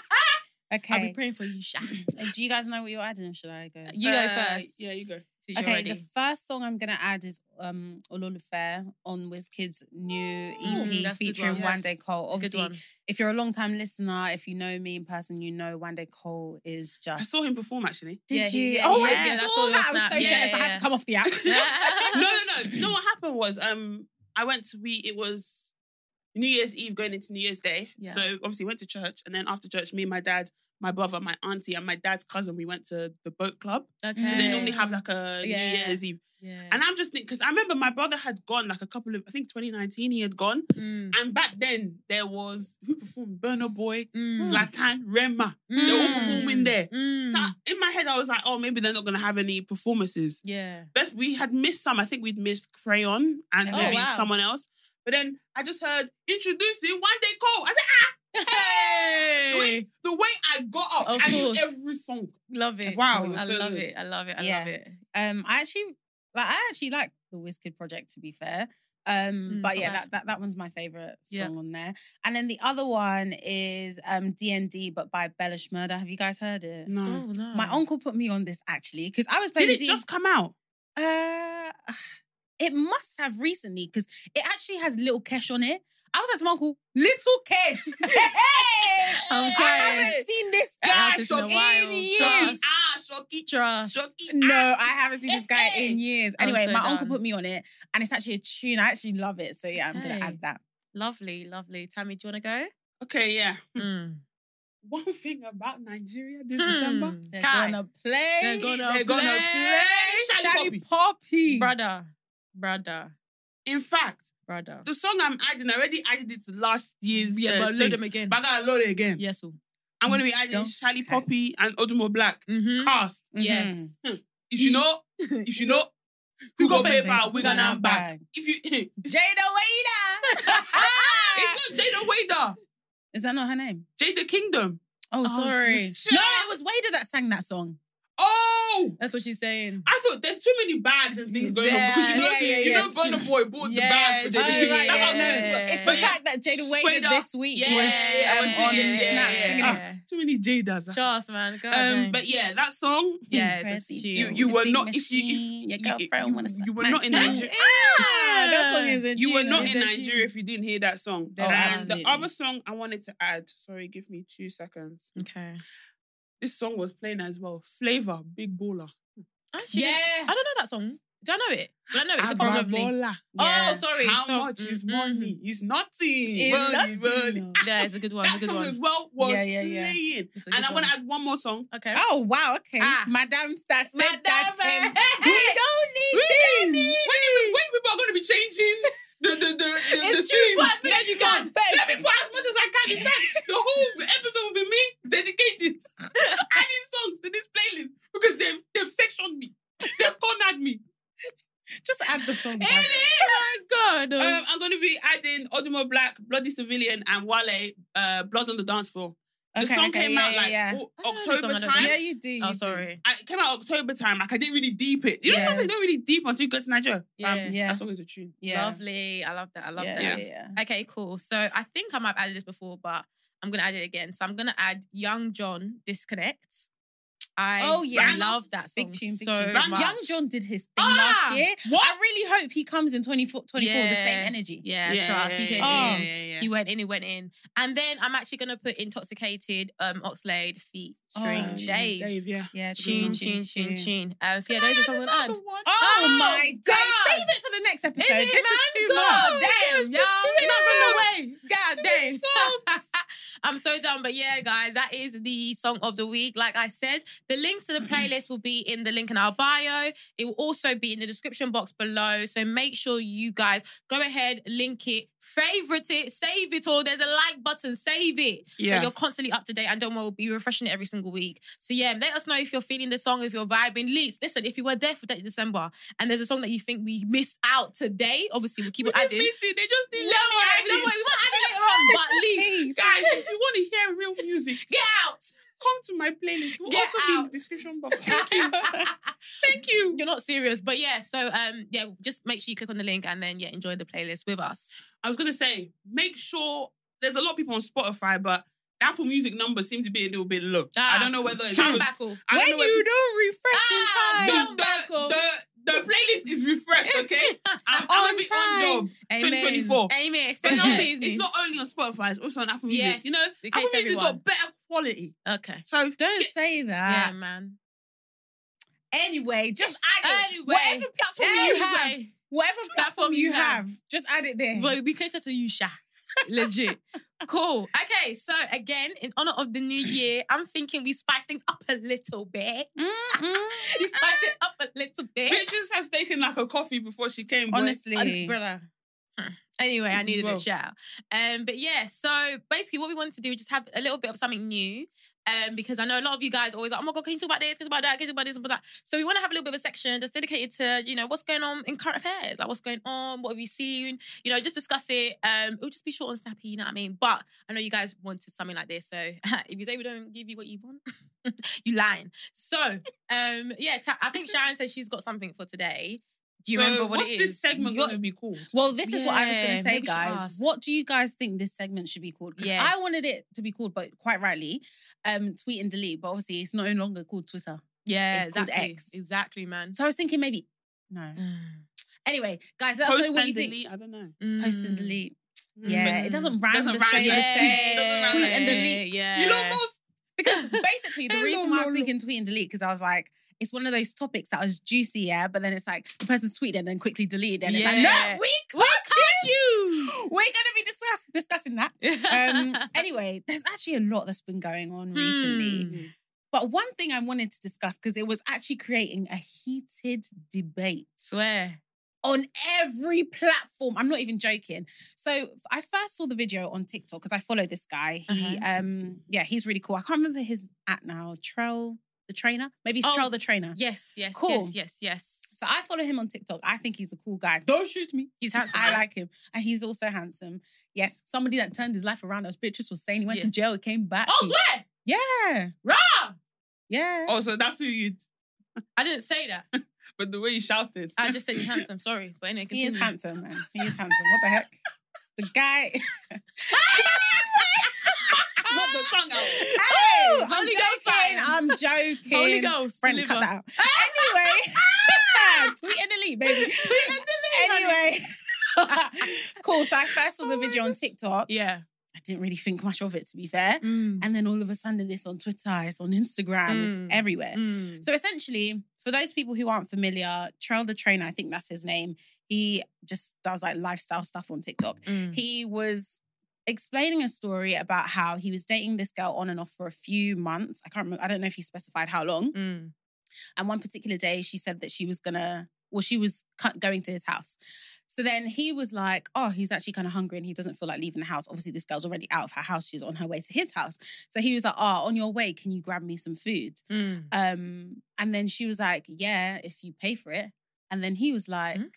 G: Okay.
F: I'll be praying for you, Sha.
G: Uh, Do you guys know what you're adding, or should I go?
F: You go
E: Uh,
F: first.
E: Yeah, you go.
F: Since you're
G: Okay,
F: ready.
G: the first song I'm gonna add is um Ololufe on WizKid's new E
F: Ooh,
G: P
F: that's a good
G: featuring
F: one.
G: Wande
F: Yes.
G: Cole.
F: Good
G: Obviously,
F: one.
G: if you're a long time listener, if you know me in person, you know Wande Cole is just.
E: I saw him perform actually.
G: Did
F: Yeah,
G: you?
F: he- yeah,
G: oh,
F: he
G: I
F: has- yeah,
G: saw
F: that's all
G: that.
F: your
G: I was
F: snap.
G: so
F: Yeah,
G: jealous.
F: yeah,
G: I had
F: yeah.
G: to come off the app.
E: no, no, no. Do you know what happened was um I went to we it was New Year's Eve going into New Year's Day.
F: Yeah.
E: So obviously went to church, and then after church, me and my dad, my brother, my auntie, and my dad's cousin, we went to the boat club.
F: Okay.
E: Because they normally have like a
F: Yeah.
E: New Year's Eve.
F: Yeah.
E: And I'm just thinking, because I remember my brother had gone like a couple of, I think twenty nineteen he had gone.
F: Mm.
E: And back then there was, who performed? Burna Boy,
F: Mm.
E: Zlatan, Rema. They were all
F: Mm.
E: performing there.
F: Mm.
E: So in my head, I was like, oh, maybe they're not going to have any performances.
F: Yeah.
E: Best, we had missed some. I think we'd missed Crayon and
G: Oh,
E: maybe
F: wow.
E: someone else. But then I just heard, introducing Wande Cole. I said, ah!
F: Hey!
E: The way, the way I got up,
F: Of
E: I knew
F: course.
E: every song.
F: Love it.
E: Wow, it was
F: I
E: so
F: love
E: good.
F: it. I love it. I
G: Yeah.
F: love it.
G: Um, I actually like. I actually like the WizKid project. To be fair, um,
F: Mm,
G: but
F: not
G: yeah,
F: bad.
G: that, that that one's my favorite song
F: Yeah.
G: on there. And then the other one is um D N D, but by Bellish Murder. Have you guys heard it?
E: No.
F: Oh, no.
G: My uncle put me on this actually because I was
E: Did
G: playing.
E: it
G: D-
E: just come out?
G: Uh, it must have recently because it actually has Little Kesh on it. I was like to my uncle, Little Kesh. Hey,
F: I'm
G: I
F: crying.
G: haven't seen this
F: An
G: guy
F: artist in a
G: in
F: while.
G: years.
F: Trust.
E: Ah, Shoki.
F: Trust.
E: Shoki.
G: No, I haven't seen this guy in years.
F: I'm
G: Anyway,
F: so
G: my
F: done.
G: uncle put me on it, and it's actually a tune. I actually love it. So yeah, I'm
F: Okay.
G: gonna add that.
F: Lovely, lovely. Tammy, do you want to go?
E: Okay, yeah.
F: Mm.
E: One thing about Nigeria this
F: Hmm.
E: December,
G: They're
F: Kai.
G: gonna play.
F: They're gonna
E: they're gonna
F: play.
E: play Shally
G: Shally
E: Poppy.
G: Poppy.
F: Brother. Brother.
E: In fact,
F: Brother.
E: the song I'm adding, I already added it to last year's.
F: Yeah,
E: uh,
F: but
E: thing.
F: load them again.
E: But I gotta load it again.
F: Yes. oh.
E: I'm gonna be adding
G: Don't
E: Shally
G: test.
E: Poppy and Odumo Black.
F: Mm-hmm.
E: Cast.
F: Yes.
E: If you know, if you know, who gonna pay for our wig and our bag?
G: bag?
E: If you, it's
G: Jada Waiter.
E: not Jada Wader,
G: Is that not her name?
E: Jada Kingdom.
G: Oh, sorry.
E: it's
G: No,
E: not-
G: it was Wader that sang that song.
E: Oh,
F: That's what she's saying.
E: I thought there's too many bags and things going on because you know,
G: Yeah, yeah,
E: you
G: yeah,
E: know, Burna Boy bought the
F: Yes.
E: bag for Jada
F: Oh,
E: Kingdom.
F: right,
E: That's what I'm
F: yeah,
E: saying.
F: yeah,
G: It's the
F: yeah.
G: fact that Jada Waiter
E: Waiter.
G: this week
E: Yeah,
G: was
E: yeah,
G: um,
E: yeah,
G: on
E: yeah,
G: Snap
E: yeah,
G: singing
E: yeah.
G: it.
E: Too many Jadas.
F: Trust, man. Go
E: Um,
F: ahead.
E: but yeah, that song.
F: yeah, it's
G: Pressy
F: a
G: do.
E: You
F: tune.
E: you
G: The
E: were
G: big
E: not if
G: machine,
E: you
G: your
E: if you,
G: girlfriend
E: you,
G: wanna
E: you,
G: suck
E: you were
G: my
E: not in
G: tongue.
E: Nigeria.
G: Ah, that song is a
E: You were
G: tune.
E: not
F: It's
E: in
F: a
E: Nigeria
F: tune.
E: if you didn't hear that song.
G: Oh,
E: and
G: absolutely.
E: the other song I wanted to add, sorry, give me two seconds.
F: Okay.
E: This song was playing as well. Flavor, Big Baller.
F: Actually,
G: Yes.
F: I don't know that song. Do I know it? Do I know it? It's a
E: Abba
F: probably.
E: Baller.
G: Yeah.
F: Oh, sorry.
E: How
F: so-
E: much is
F: mm,
E: money? It's nothing.
G: It's
E: money, money.
G: nothing.
F: Yeah, it's a good one.
E: That
F: It's a good
E: song
F: one.
E: as well was
G: Yeah, yeah, yeah.
E: playing.
F: It's a
E: And
F: good
E: I'm going to
F: one.
E: add one more song.
F: Okay.
G: Oh wow, okay.
F: Ah.
G: Madame Star said
F: Madame,
G: that him.
F: eh.
G: We don't need
E: When,
G: them.
E: you- when people are going to be changing the the the, the, the
F: It's true,
E: theme,
F: but I
E: let
F: you
E: me
F: can.
E: put- let me put as much as I can. In fact, the whole episode will be me dedicated adding songs to this playlist because they've they've sectioned me, they've cornered me.
G: Just add the song.
F: Oh my God.
E: Um, I'm going to be adding Odumo Black, Bloody Civilian, and Wale, uh, Blood on the Dance Floor. The
G: Okay,
E: song
G: okay,
E: came
G: yeah,
E: out
G: yeah,
E: like
G: yeah.
E: o-
F: I don't know the song,
E: October
F: I don't
E: time.
G: Yeah, you do.
F: oh,
G: you
F: sorry.
E: I, it came out October time. Like I didn't really deep it. You know
F: Yeah.
E: something you don't really deep until you go to Nigeria.
F: Yeah.
E: Fam,
G: Yeah.
E: That song is a tune.
G: do. Yeah.
F: Lovely. I love that. I love
G: yeah,
F: that.
G: yeah, yeah.
F: Okay, cool. So I think I might have added this before, but I'm gonna add it again. So I'm gonna add Young John Disconnect. I
G: Oh, yes.
F: love that song
G: Big tune, big
F: so
G: tune.
F: much.
G: Young John did his thing
F: Ah!
G: last year.
E: What?
G: I really hope he comes in twenty-four, twenty-four with the same
F: Yeah.
G: energy.
F: Yeah,
E: Yeah,
F: trust. He
E: yeah,
F: came
G: yeah,
F: in.
E: yeah, yeah, yeah.
F: He went in, he went in. And then I'm actually gonna put Intoxicated um Oxlade featuring
G: Oh,
F: Dave.
E: Dave, yeah.
G: Yeah,
F: Tune, tune, tune, tune. Um, so yeah, those are some I'm gonna add.
G: Oh,
F: Oh,
G: my God.
F: God.
G: Save it for the next episode.
F: Is it,
G: this
F: man?
G: is too
F: God
G: much.
F: damn,
G: This
F: y'all.
G: is
F: She's not
G: too
F: running
G: much.
F: away. God
G: Too
F: damn.
G: many songs.
F: I'm so done. But yeah, guys, that is the song of the week. Like I said, the links to the playlist will be in the link in our bio. It will also be in the description box below. So make sure you guys go ahead, link it, favorite it, save it all. There's a like button, save it.
E: Yeah.
F: So you're constantly up to date. And don't worry, we'll be refreshing it every single week. So yeah, let us know if you're feeling the song, if you're vibing. Least, listen, if you were there for that December and there's a song that you think we missed out today, obviously we'll keep
E: We
F: it
E: didn't
F: adding.
E: miss it. They just didn't
F: No
E: let me
F: worry,
E: add
F: no
E: it.
F: worry, we won't add it later on, but
G: It's
F: least,
G: okay.
E: Guys, if you want to hear real music,
F: get out.
E: come to my playlist. It will
F: Get
E: also be in
F: out.
E: the description box. Thank you. Thank you.
F: You're not serious, but yeah. So um, yeah, just make sure you click on the link and then yeah, enjoy the playlist with us.
E: I was gonna say, make sure there's a lot of people on Spotify, but Apple Music numbers seem to be a little bit low.
F: Ah,
E: I don't know whether it's
F: come
E: because-
F: back. All.
E: I don't
G: When
E: know whether-
G: you don't refresh
F: Ah,
G: in
E: the,
G: time.
F: come
E: the,
F: back, oh.
E: the, the playlist is refreshed, okay? I'm, I'm
G: On
E: gonna be on
G: time.
E: job. twenty twenty-four.
F: Amen.
E: But
F: Stay
E: no,
F: on business.
E: it's not only on Spotify, it's also on Apple Music.
F: Yes,
E: You know,
F: it
E: Apple
F: caters
E: Music
F: everyone.
E: got better quality.
F: Okay.
E: So
G: Don't
E: get-
G: say
F: Yeah,
G: that.
F: man.
G: Anyway, just add it.
F: Anyway.
G: Whatever platform you have,
F: Anyway.
G: whatever platform you
F: you have.
G: have, just add it there.
F: Well, we cater to you, Sha. Legit. Cool. Okay, so again, in honor of the new year, I'm thinking we spice things up a little bit. we spice it up a little bit.
E: Beatrice has taken like a coffee before she came. boy.
G: Honestly.
F: I- brother. Anyway, I
E: As
F: needed
E: well.
F: a shout. Um, but yeah, so basically what we wanted to do is just have a little bit of something new. Um, because I know a lot of you guys are always like, oh my God, can you talk about this, can you talk about that, can you talk about this, and about that. So we want to have a little bit of a section just dedicated to, you know, what's going on in current affairs. Like what's going on, what have you seen, you know, just discuss it. Um, it'll just be short and snappy, you know what I mean? But I know you guys wanted something like this. So if you say we don't give you what you want, you lying. So um, yeah, ta- I think Sharon says she's got something for today. Do you
E: so
F: remember what
E: what's
F: it is?
E: this segment
F: You got-
E: going to be called?
G: Well, this is what I was going
F: Yeah,
G: to say,
F: maybe we should
G: guys.
F: ask.
G: What do you guys think this segment should be called? Because
F: Yes.
G: I wanted it to be called, but quite rightly, um, tweet and delete. But obviously, it's no longer called Twitter.
F: Yeah,
G: It's called
F: exactly.
G: X.
F: Exactly, man.
G: So I was thinking maybe no.
F: Mm.
G: Anyway, guys, let us
E: Post
G: know what
E: and
G: you think.
E: delete? I don't know.
G: Post and
F: Mm.
G: delete.
E: Mm.
G: Yeah,
F: But
G: it doesn't rhyme
E: doesn't
G: the
E: rhyme
G: same
E: the
G: as
E: same. Doesn't rhyme
G: tweet
E: the
G: and
E: same.
G: delete.
F: Yeah.
E: You know most.
G: Because basically, the reason why I was
E: Hello,
G: thinking tweet and delete, because I was like, it's one of those topics that was juicy, yeah, but then it's like the person's tweeted and then quickly deleted. And it's like,
F: Yeah.
G: no, we
F: Look
G: can't.
F: at you.
G: We're going to be discuss- discussing that. Um, anyway, there's actually a lot that's been going on recently.
F: Hmm.
G: But one thing I wanted to discuss, because it was actually creating a heated debate
F: Swear.
G: on every platform. I'm not even joking. So I first saw the video on TikTok because I follow this guy. He,
F: Uh-huh.
G: um, yeah, he's really cool. I can't remember his at now. Trell the trainer, maybe it's
F: Oh,
G: Trell the trainer.
F: Yes, yes,
G: Cool.
F: yes, yes, yes.
G: So I follow him on TikTok. I think he's a cool guy. Don't shoot me.
F: He's handsome.
G: I like him, and he's also handsome. Yes, somebody that turned his life around. As Beatrice was saying, he went
F: Yeah.
G: to jail. He came back.
F: Oh,
G: He-
F: swear.
G: yeah,
F: Rah!
G: yeah.
E: Oh, so that's who you.
F: I didn't say that.
E: But the way you shouted.
F: I just said he's handsome. Sorry, but anyway,
G: He is
F: continue.
G: handsome, man. He is handsome. What the heck? The guy.
E: Not the tongue out.
G: Hey, I'm
F: Holy Ghost
G: joking.
F: fire.
G: I'm joking.
F: Holy Ghost,
G: Friend,
F: deliver.
G: cut that out. Anyway, tweet and delete, baby. Tweet and delete. Anyway, cool. So I first saw the video on TikTok.
F: Yeah.
G: I didn't really think much of it, to be fair.
F: Mm.
G: And then all of a sudden, it's on Twitter, it's on Instagram,
F: Mm.
G: it's everywhere.
F: Mm.
G: So essentially, for those people who aren't familiar, Trell the Trainer, I think that's his name. He just does like lifestyle stuff on TikTok.
F: Mm.
G: He was explaining a story about how he was dating this girl on and off for a few months. I can't remember. I don't know if he specified how long.
F: Mm.
G: And one particular day, she said that she was gonna, well, she was cu- going to his house. So then he was like, oh, he's actually kind of hungry and he doesn't feel like leaving the house. Obviously, this girl's already out of her house. She's on her way to his house. So he was like, oh, on your way, can you grab me some food?
F: Mm.
G: Um, and then she was like, yeah, if you pay for it. And then he was like,
F: Mhm.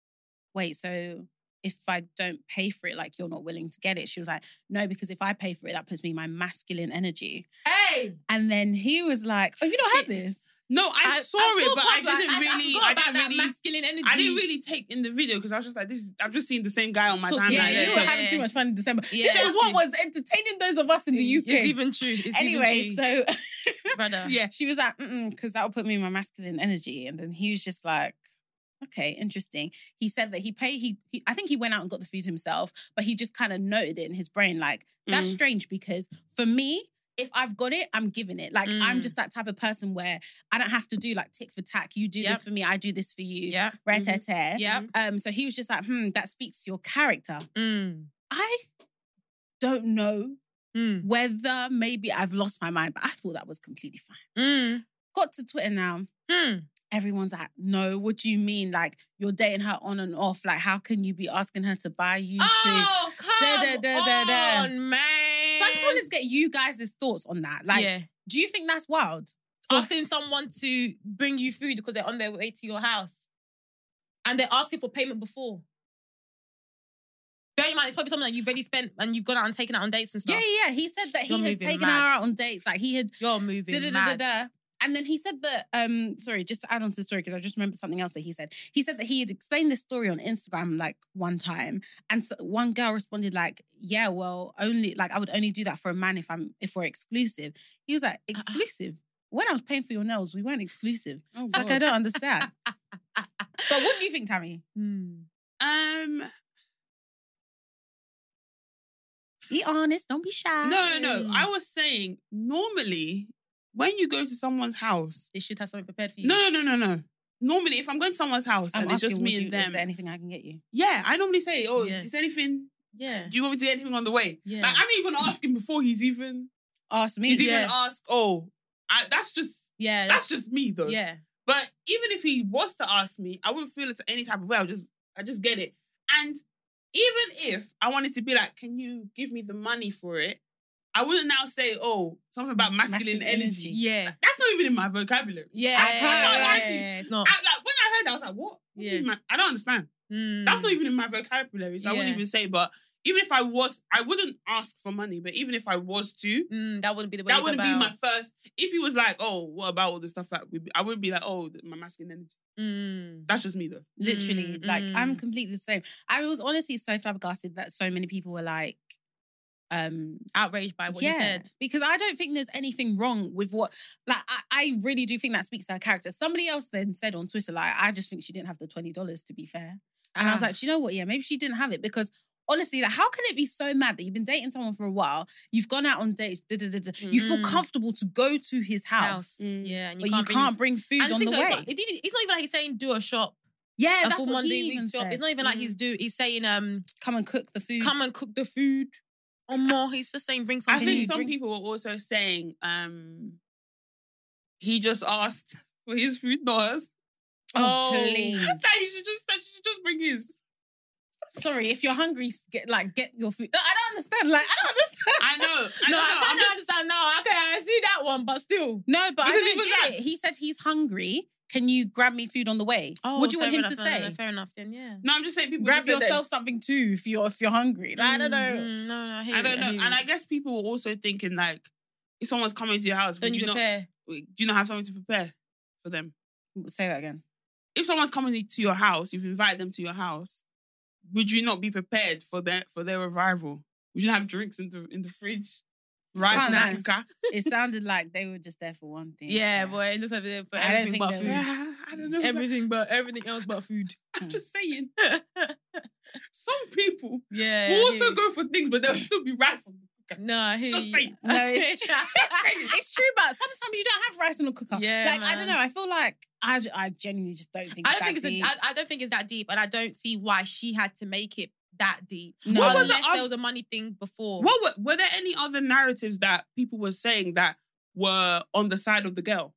G: wait, so if I don't pay for it, like you're not willing to get it? She was like, no, because if I pay for it, that puts me in my masculine energy.
F: Hey!
G: And then he was like, oh, you don't have this?
E: No, I, saw it,
F: thought
E: but I
F: about-
E: didn't really.
F: forgot
E: I,
F: about
E: didn't
F: that
E: really.
F: masculine energy.
E: I didn't really take in the video because I was just like, this is. I've just seen the same guy on my
F: Talk-
E: timeline.
G: Yeah,
F: yeah,
G: you
E: So-
G: were
F: yeah.
G: having too much fun in December.
F: Yeah.
G: This was what
F: Actually.
G: was entertaining those of us in the U K.
F: It's even true. It's
G: anyway,
F: even true.
G: so
F: brother.
G: yeah, she was like, because that would put me in my masculine energy. And then he was just like, okay, interesting. He said that he paid, he, he I think he went out and got the food himself, but he just kind of noted it in his brain, like, that's
E: Mm.
G: strange because for me, if I've got it, I'm giving it. Like, I'm
F: Mm.
G: just that type of person where I don't have to do like tick for tack. You do
F: Yep.
G: this for me, I do this for you.
F: Yeah.
G: Right, tear, tear.
F: Yeah.
G: Um, so he was just like, hmm, that speaks to your character.
F: Mm.
G: I don't know
F: Mm.
G: whether maybe I've lost my mind, but I thought that was completely fine.
F: Mm.
G: Got to Twitter now.
F: Mm.
G: Everyone's like, no, what do you mean? Like, you're dating her on and off. Like, how can you be asking her to buy you food?
F: Oh, come
G: Da, da, da, da, da.
F: on, man.
G: So I just wanted to get you guys' thoughts on that. Like,
F: yeah.
G: do you think that's wild?
F: Asking someone to bring you food because they're on their way to your house. And they're asking for payment before. Bear in mind, mind, it's probably something that you've already spent and you've gone out and taken out on dates and stuff.
G: Yeah, yeah, yeah. He said that
F: You're
G: he had
F: moving
G: taken
F: mad.
G: her out on dates. Like he had
F: You're moving mad.
G: da-da-da-da-da. And then he said that, um, sorry, just to add on to the story, because I just remembered something else that he said. He said that he had explained this story on Instagram like one time. And so one girl responded like, yeah, well, only, like I would only do that for a man if I'm, if we're exclusive. He was like, exclusive? When I was paying for your nails, we weren't exclusive.
E: Oh,
G: It's like,
E: God.
G: I don't understand. But what do you think, Tammy?
F: Hmm.
E: Um,
G: Be honest, don't be shy.
E: no, no, no. I was saying, normally, when you go to someone's house,
F: They should have something prepared for you.
E: no, no, no, no, no. Normally, if I'm going to someone's house
G: I'm
E: and it's
G: asking,
E: just
G: would
E: me
G: you,
E: and them,
G: is there anything I can get you?
E: yeah, I normally say, oh,
F: Yeah.
E: is there anything,
F: Yeah.
E: do you want me to get anything on the way?
F: Yeah.
E: Like, I'm even asking before he's even,
G: Ask me.
E: he's even
F: Yeah.
E: asked, oh, I, that's just,
F: Yeah.
E: that's just me though.
F: Yeah.
E: But even if he was to ask me, I wouldn't feel it to any type of way. I'll just, I just get it. And even if I wanted to be like, can you give me the money for it? I wouldn't now say, oh, something about masculine,
G: Masculine
E: energy.
G: energy.
F: Yeah.
E: That's not even in my vocabulary.
F: Yeah.
E: I can't lie to you.
F: yeah. It's not.
E: I, like, when I heard that, I was like, what? What do you
F: Yeah.
E: mean, man? I don't understand.
F: Mm.
E: That's not even in my vocabulary, so I wouldn't
F: Yeah.
E: even say. But even if I was, I wouldn't ask for money. But even if I was to,
F: Mm, that wouldn't be the way
E: that
F: it's
E: wouldn't be
F: about.
E: my first. If he was like, oh, what about all the stuff that we, I wouldn't be like, oh, my masculine energy.
F: Mm.
E: That's just me though.
G: Literally,
F: Mm,
G: like
F: mm.
G: I'm completely the same. I was honestly so flabbergasted that so many people were like, um,
F: Outraged by what
G: yeah,
F: you said.
G: because I don't think there's anything wrong with what. Like, I, I really do think that speaks to her character. Somebody else then said on Twitter, like, I just think she didn't have the twenty dollars. To be fair, and I was
F: Ah.
G: like, do you know what? Yeah, maybe she didn't have it because. Honestly, like, how can it be so mad that you've been dating someone for a while, you've gone out on dates, da, da, da, da, you feel
F: Mm.
G: comfortable to go to his house,
F: House. Yeah. And
G: but you can't bring food
F: and
G: on
F: things
G: the
F: like,
G: way.
F: It's not, it didn't- it's not even like he's saying do a shop.
G: Yeah,
F: a
G: that's
F: full
G: what
F: Monday
G: he
F: week
G: even
F: shop.
G: said.
F: It's not even like
G: Mm.
F: he's do. He's saying um
G: Come and cook the food.
F: come and cook the food. Or more. He's just saying bring
E: I
F: something.
E: think
G: you
E: some
G: drink-
E: people were also saying um, he just asked for his food, not hers.
G: Oh, please.
E: That he should just, that she should just bring his.
G: Sorry, if you're hungry, get like get your food. I don't understand. Like I don't understand.
E: I know. I
F: No,
E: know.
F: I
E: I'm
F: can't
E: just-
F: understand now. Okay, I see that one, but still.
G: No, but
E: Because
G: I
E: he
G: don't
E: was
G: get
E: like-
G: it. He said he's hungry. Can you grab me food on the way? what do you want
F: fair
G: him
F: enough.
G: to
F: No,
G: say?
F: no, no, fair enough then, yeah.
E: No, I'm just saying people
G: Grab
E: just said that-
G: yourself something too if you're if you're hungry. Like, I don't know.
F: Mm, no, no, I, hear
E: I
F: you,
E: don't know.
F: hear
E: And
F: you.
E: I guess people were also thinking like, if someone's coming to your house,
F: Don't
E: would
F: you
E: you not,
F: prepare?
E: do you not have something to prepare for them?
G: Say that again.
E: If someone's coming to your house, you've invited them to your house, would you not be prepared for their for their arrival? Would you have drinks in the in the fridge? Rice
G: Sounds
E: and
G: nice.
E: cooker?
G: It sounded like they were just there for one thing.
F: Yeah, boy, it looks like they're for
G: I don't
F: everything
G: think
F: but
G: they
F: food.
G: were.
E: I don't know.
F: Everything but everything else but food.
E: I'm just saying. Some people
F: yeah.
E: will
F: I
E: also
F: hear you.
E: go for things, but there'll still be rice on the cooker.
F: No, I hear
E: Just
F: you.
E: saying.
G: No, it's true.
E: saying.
G: It's true, but sometimes you don't have rice in a cooker.
F: Yeah,
G: like I don't
F: man.
G: know. I feel like I, I genuinely just don't think.
F: I
G: It's
F: don't think
G: that
F: it's a,
G: deep.
F: I, I don't think it's that deep, and I don't see why she had to make it that deep.
G: No.
E: What were the
F: Unless
E: oth-
F: there was a money thing before.
E: What were, were there any other narratives that people were saying that were on the side of the girl?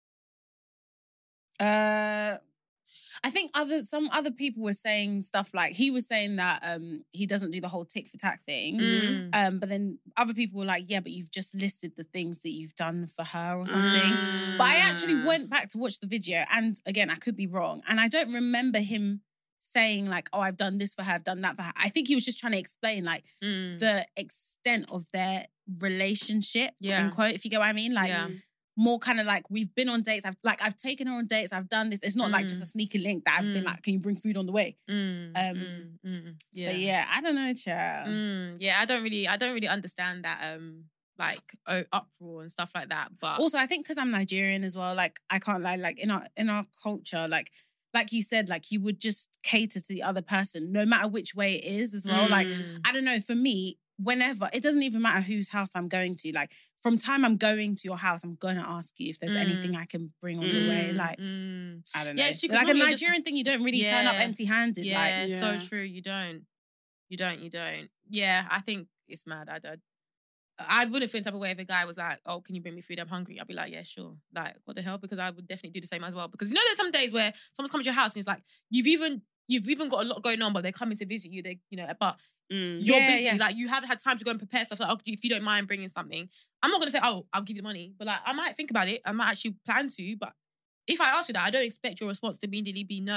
G: Uh, I think other some other people were saying stuff like he was saying that um he doesn't do the whole tick for tack thing.
F: Mm.
G: Um, but then other people were like, yeah, but you've just listed the things that you've done for her or something. But I actually
E: Mm.
G: went back to watch the video, and again, I could be wrong, and I don't remember him saying like, oh, I've done this for her, I've done that for her. I think he was just trying to explain like
F: Mm.
G: the extent of their relationship,
F: Yeah.
G: end quote, if you get what I mean. Like
F: Yeah.
G: more kind of like we've been on dates. I've like I've taken her on dates. I've done this. It's not like just a sneaky link that I've been
F: Mm.
G: like, can you bring food on the way?
F: Mm,
G: Um,
F: mm, mm, yeah.
G: But yeah, I don't know, child.
F: Mm, yeah, I don't really, I don't really understand that, um, like oh, uproar and stuff like that. But
G: Also, I think because I'm Nigerian as well, like I can't lie, like in our in our culture, like like you said, like you would just cater to the other person, no matter which way it is as well. Like
F: Mm.
G: I don't know, for me, whenever it doesn't even matter whose house I'm going to. Like from time I'm going to your house, I'm going to ask you if there's
F: Mm.
G: anything I can bring on the way.
F: Mm,
G: Like
F: mm.
G: I don't know,
F: Yeah, it's true, 'cause
G: like a
F: normally you're just-
G: Nigerian thing, you don't really turn up
F: Yeah.
G: empty-handed.
F: Yeah,
G: Like
E: Yeah.
F: so true. You don't, you don't, you don't. Yeah, I think it's mad. I don't. I wouldn't feel the type of way if a guy was like, "Oh, can you bring me food? I'm hungry." I'd be like, "Yeah, sure." Like, what the hell? Because I would definitely do the same as well. Because you know, there's some days where someone's coming to your house and it's like you've even you've even got a lot going on, but they're coming to visit you. They, you know, but
E: Mm.
F: you're
G: Yeah,
F: busy.
G: yeah.
F: Like you haven't had time to go and prepare stuff. Like, oh, if you don't mind bringing something, I'm not gonna say, "Oh, I'll give you the money," but like I might think about it. I might actually plan to. But if I ask you that, I don't expect your response to immediately be no.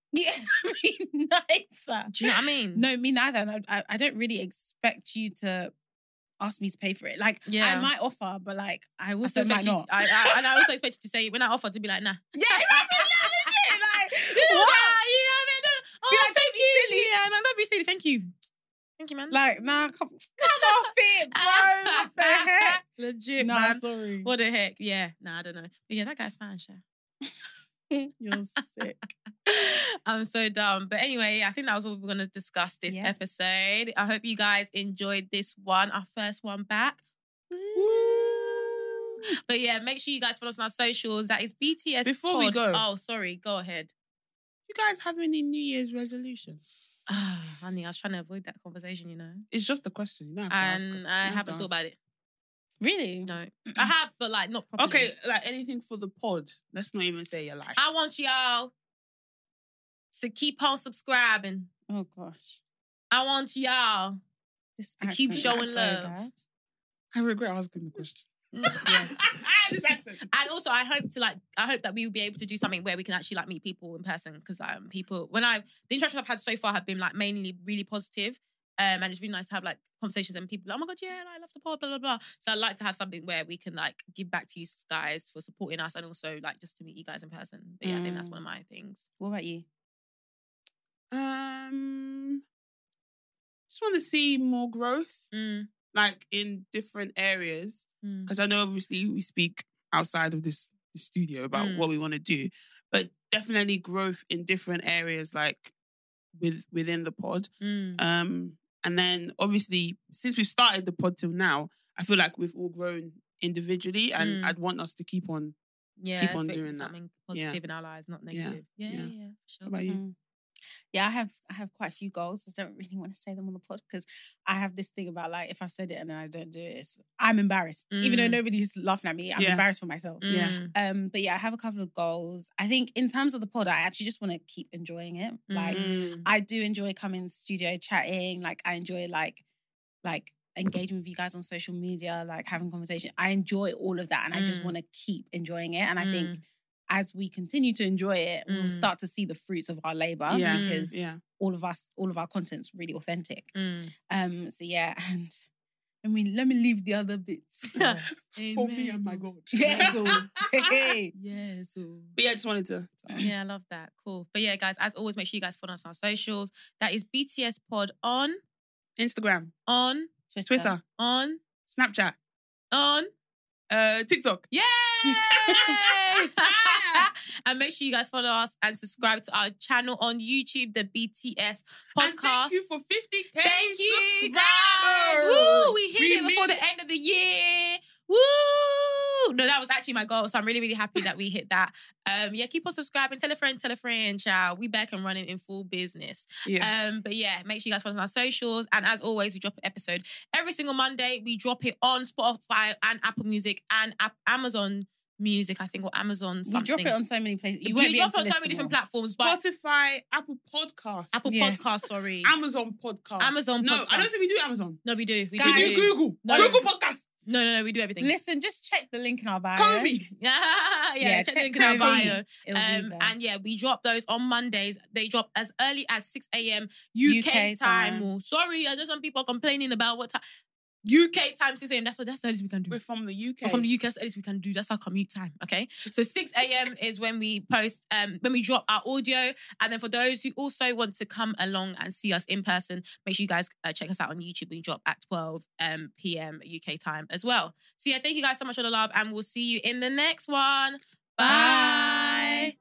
G: Yeah, me neither.
F: Do you know what I mean?
G: No, me neither. And I, I, I don't really expect you to ask me to pay for it. Like,
F: Yeah.
G: I might offer, but like, I
F: I
G: also
F: still
G: might
F: expect you
G: not.
F: to- I, I, and I also expect you to say, when I offer, to be like, nah.
G: Yeah, legit, like,
F: Yeah,
G: what?
F: you know what I mean? Don't- Oh,
G: Be like,
F: thank
G: don't be
F: you.
G: silly.
F: Yeah, man, don't be silly. Thank you. Thank you, man.
G: Like, nah, come, come off it, bro. What the heck?
F: Legit,
G: Nah,
F: man.
G: sorry.
F: What the heck? Yeah, nah, I don't know. But yeah, that guy's fine, Sha.
G: You're sick.
F: I'm so dumb. But anyway, I think that was what we were going to discuss this
G: Yeah.
F: episode. I hope you guys enjoyed this one, our first one back. But yeah, make sure you guys follow us on our socials. That is B T S
E: Before
F: Pod.
E: we go.
F: Oh, sorry. Go ahead.
E: You guys have any New Year's resolutions?
F: Ah, honey, I was trying to avoid that conversation, you know.
E: It's just a question. You don't have to ask.
F: And
E: You don't
F: I
E: have
F: haven't
E: to
F: thought
E: ask.
F: about it.
G: Really?
F: No. I have, but like not properly.
E: Okay, like anything for the pod. Let's not even say your life.
F: I want y'all to keep on subscribing.
G: Oh, gosh.
F: I want y'all
G: This
F: to keep
G: accent
F: showing
G: is so
F: love.
G: bad.
E: I regret asking the question.
F: Yeah.
E: This accent.
F: And also, I hope to like, I hope that we will be able to do something where we can actually like meet people in person because um, people, when I, the interactions I've had so far have been like mainly really positive. Um, and it's really nice to have like conversations and people like, oh my God, yeah, I love the pod, blah, blah, blah. So I'd like to have something where we can like give back to you guys for supporting us and also like just to meet you guys in person. But yeah, I think that's
G: Mm.
F: one of my things.
G: What about you?
E: Um, just want to see more growth,
F: Mm,
E: like in different areas,
F: mm,
E: because I know obviously we speak outside of this, this studio about
F: Mm.
E: what we want to do, but definitely growth in different areas, like with within the pod.
F: mm.
E: Um, and then obviously since we started the pod till now, I feel like we've all grown individually, and
F: Mm.
E: I'd want us to keep on.
F: Yeah,
E: keep on
F: fixing
E: doing that.
F: something positive
E: Yeah.
F: in our lives, not
E: Yeah.
F: negative. Yeah, yeah,
E: Yeah.
F: yeah, for sure.
E: What about you?
G: Mm. Yeah, I have I have quite a few goals. I don't really want to say them on the pod because I have this thing about like if I've said it and then I don't do it, it's, I'm embarrassed. Even though
F: Mm.
G: nobody's laughing at me, I'm
E: Yeah.
G: embarrassed for myself.
E: Yeah.
F: Mm,
G: Um, but yeah, I have a couple of goals. I think in terms of the pod, I actually just want to keep enjoying it. Like
E: Mm.
G: I do enjoy coming to the studio chatting. Like I enjoy like like engaging with you guys on social media, like having conversation. I enjoy all of that, and I just
F: Mm.
G: want to keep enjoying it. And I think
F: Mm.
G: as we continue to enjoy it, we'll
F: Mm.
G: start to see the fruits of our labor
E: Yeah.
G: because
E: Yeah.
G: all of us, all of our content's really authentic.
F: mm.
G: Um, so yeah, and I mean, let me leave the other bits for,
E: For me and my God.
G: yeah, so, hey.
F: Yeah, so.
E: But yeah, I just wanted to.
F: Yeah, I love that. Cool. But yeah, guys, as always, make sure you guys follow us on our socials. That is B T S Pod on,
E: Instagram,
F: on,
G: Twitter.
E: Twitter,
F: on,
E: Snapchat,
F: on.
E: uh, TikTok.
F: Yay! And make sure you guys follow us and subscribe to our channel on YouTube, the B T S Podcast.
E: And thank you for fifty K
F: Thank you,
E: subscribers.
F: guys. Woo! We hit
E: We
F: it before
E: made
F: the end of the year. Woo! No, that was actually my goal. So I'm really, really happy that we hit that. Um, yeah, keep on subscribing. Tell a friend, tell a friend, child. We back and running in full business.
E: Yes.
F: Um, but yeah, make sure you guys follow us on our socials. And as always, we drop an episode every single Monday. We drop it on Spotify and Apple Music and App- Amazon Music, I think, or Amazon
G: We
F: something.
G: drop it on so many places. You
F: We
G: won't be
F: drop
G: able
F: it
G: to
F: on so
G: list
F: many
G: them
F: different
G: all.
F: platforms, but
E: Spotify, Apple Podcasts,
F: Apple
G: Yes.
F: Podcast, sorry.
E: Amazon Podcasts.
F: Amazon
E: No, I
F: Podcast.
E: don't think we do Amazon.
F: No, we do. We
G: Guys.
E: We
F: do.
E: do Google.
F: No,
E: Google
F: no.
E: Podcasts.
F: No, no, no, we do everything.
G: Listen, just check the link in our bio.
E: Kobe.
F: Yeah, yeah,
G: Yeah,
F: check,
G: check
F: the link in our
G: Kobe.
F: bio.
G: It'll be
F: Um,
G: there.
F: and yeah, we drop those on Mondays. They drop as early as six a.m. U K,
G: U K
F: time.
G: time.
F: Oh, sorry, I know some people are complaining about what time. U K time, six a.m. That's what that's the earliest we can do.
E: We're from the U K.
F: We're from the U K, that's the earliest we can do. That's our commute time, okay? So six a.m. is when we post, um, when we drop our audio. And then for those who also want to come along and see us in person, make sure you guys uh, check us out on YouTube. We drop at twelve p.m. U K time as well. So yeah, thank you guys so much for the love, and we'll see you in the next one. Bye.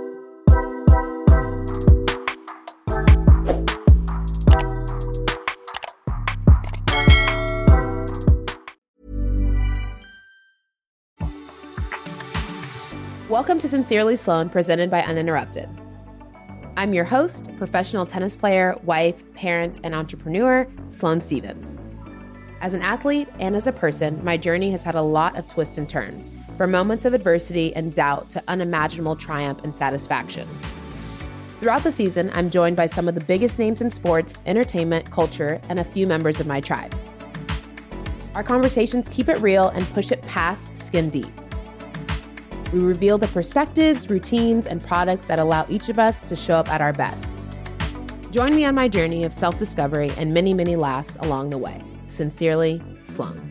H: Welcome to Sincerely Sloan, presented by Uninterrupted. I'm your host, professional tennis player, wife, parent, and entrepreneur, Sloane Stevens. As an athlete and as a person, my journey has had a lot of twists and turns, from moments of adversity and doubt to unimaginable triumph and satisfaction. Throughout the season, I'm joined by some of the biggest names in sports, entertainment, culture, and a few members of my tribe. Our conversations keep it real and push it past skin deep. We reveal the perspectives, routines, and products that allow each of us to show up at our best. Join me on my journey of self-discovery and many, many laughs along the way. Sincerely, Sloan.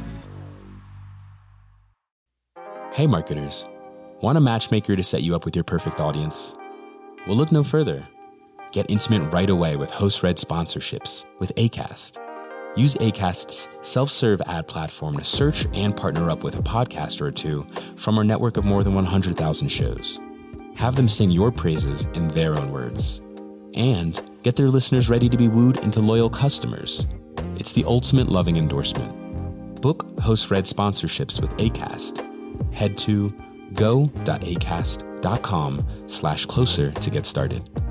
I: Hey marketers, want a matchmaker to set you up with your perfect audience? Well, look no further. Get intimate right away with host-read sponsorships with Acast. Use Acast's self-serve ad platform to search and partner up with a podcaster or two from our network of more than one hundred thousand shows. Have them sing your praises in their own words. And get their listeners ready to be wooed into loyal customers. It's the ultimate loving endorsement. Book host-read sponsorships with Acast. Head to go.acast.com slash closer to get started.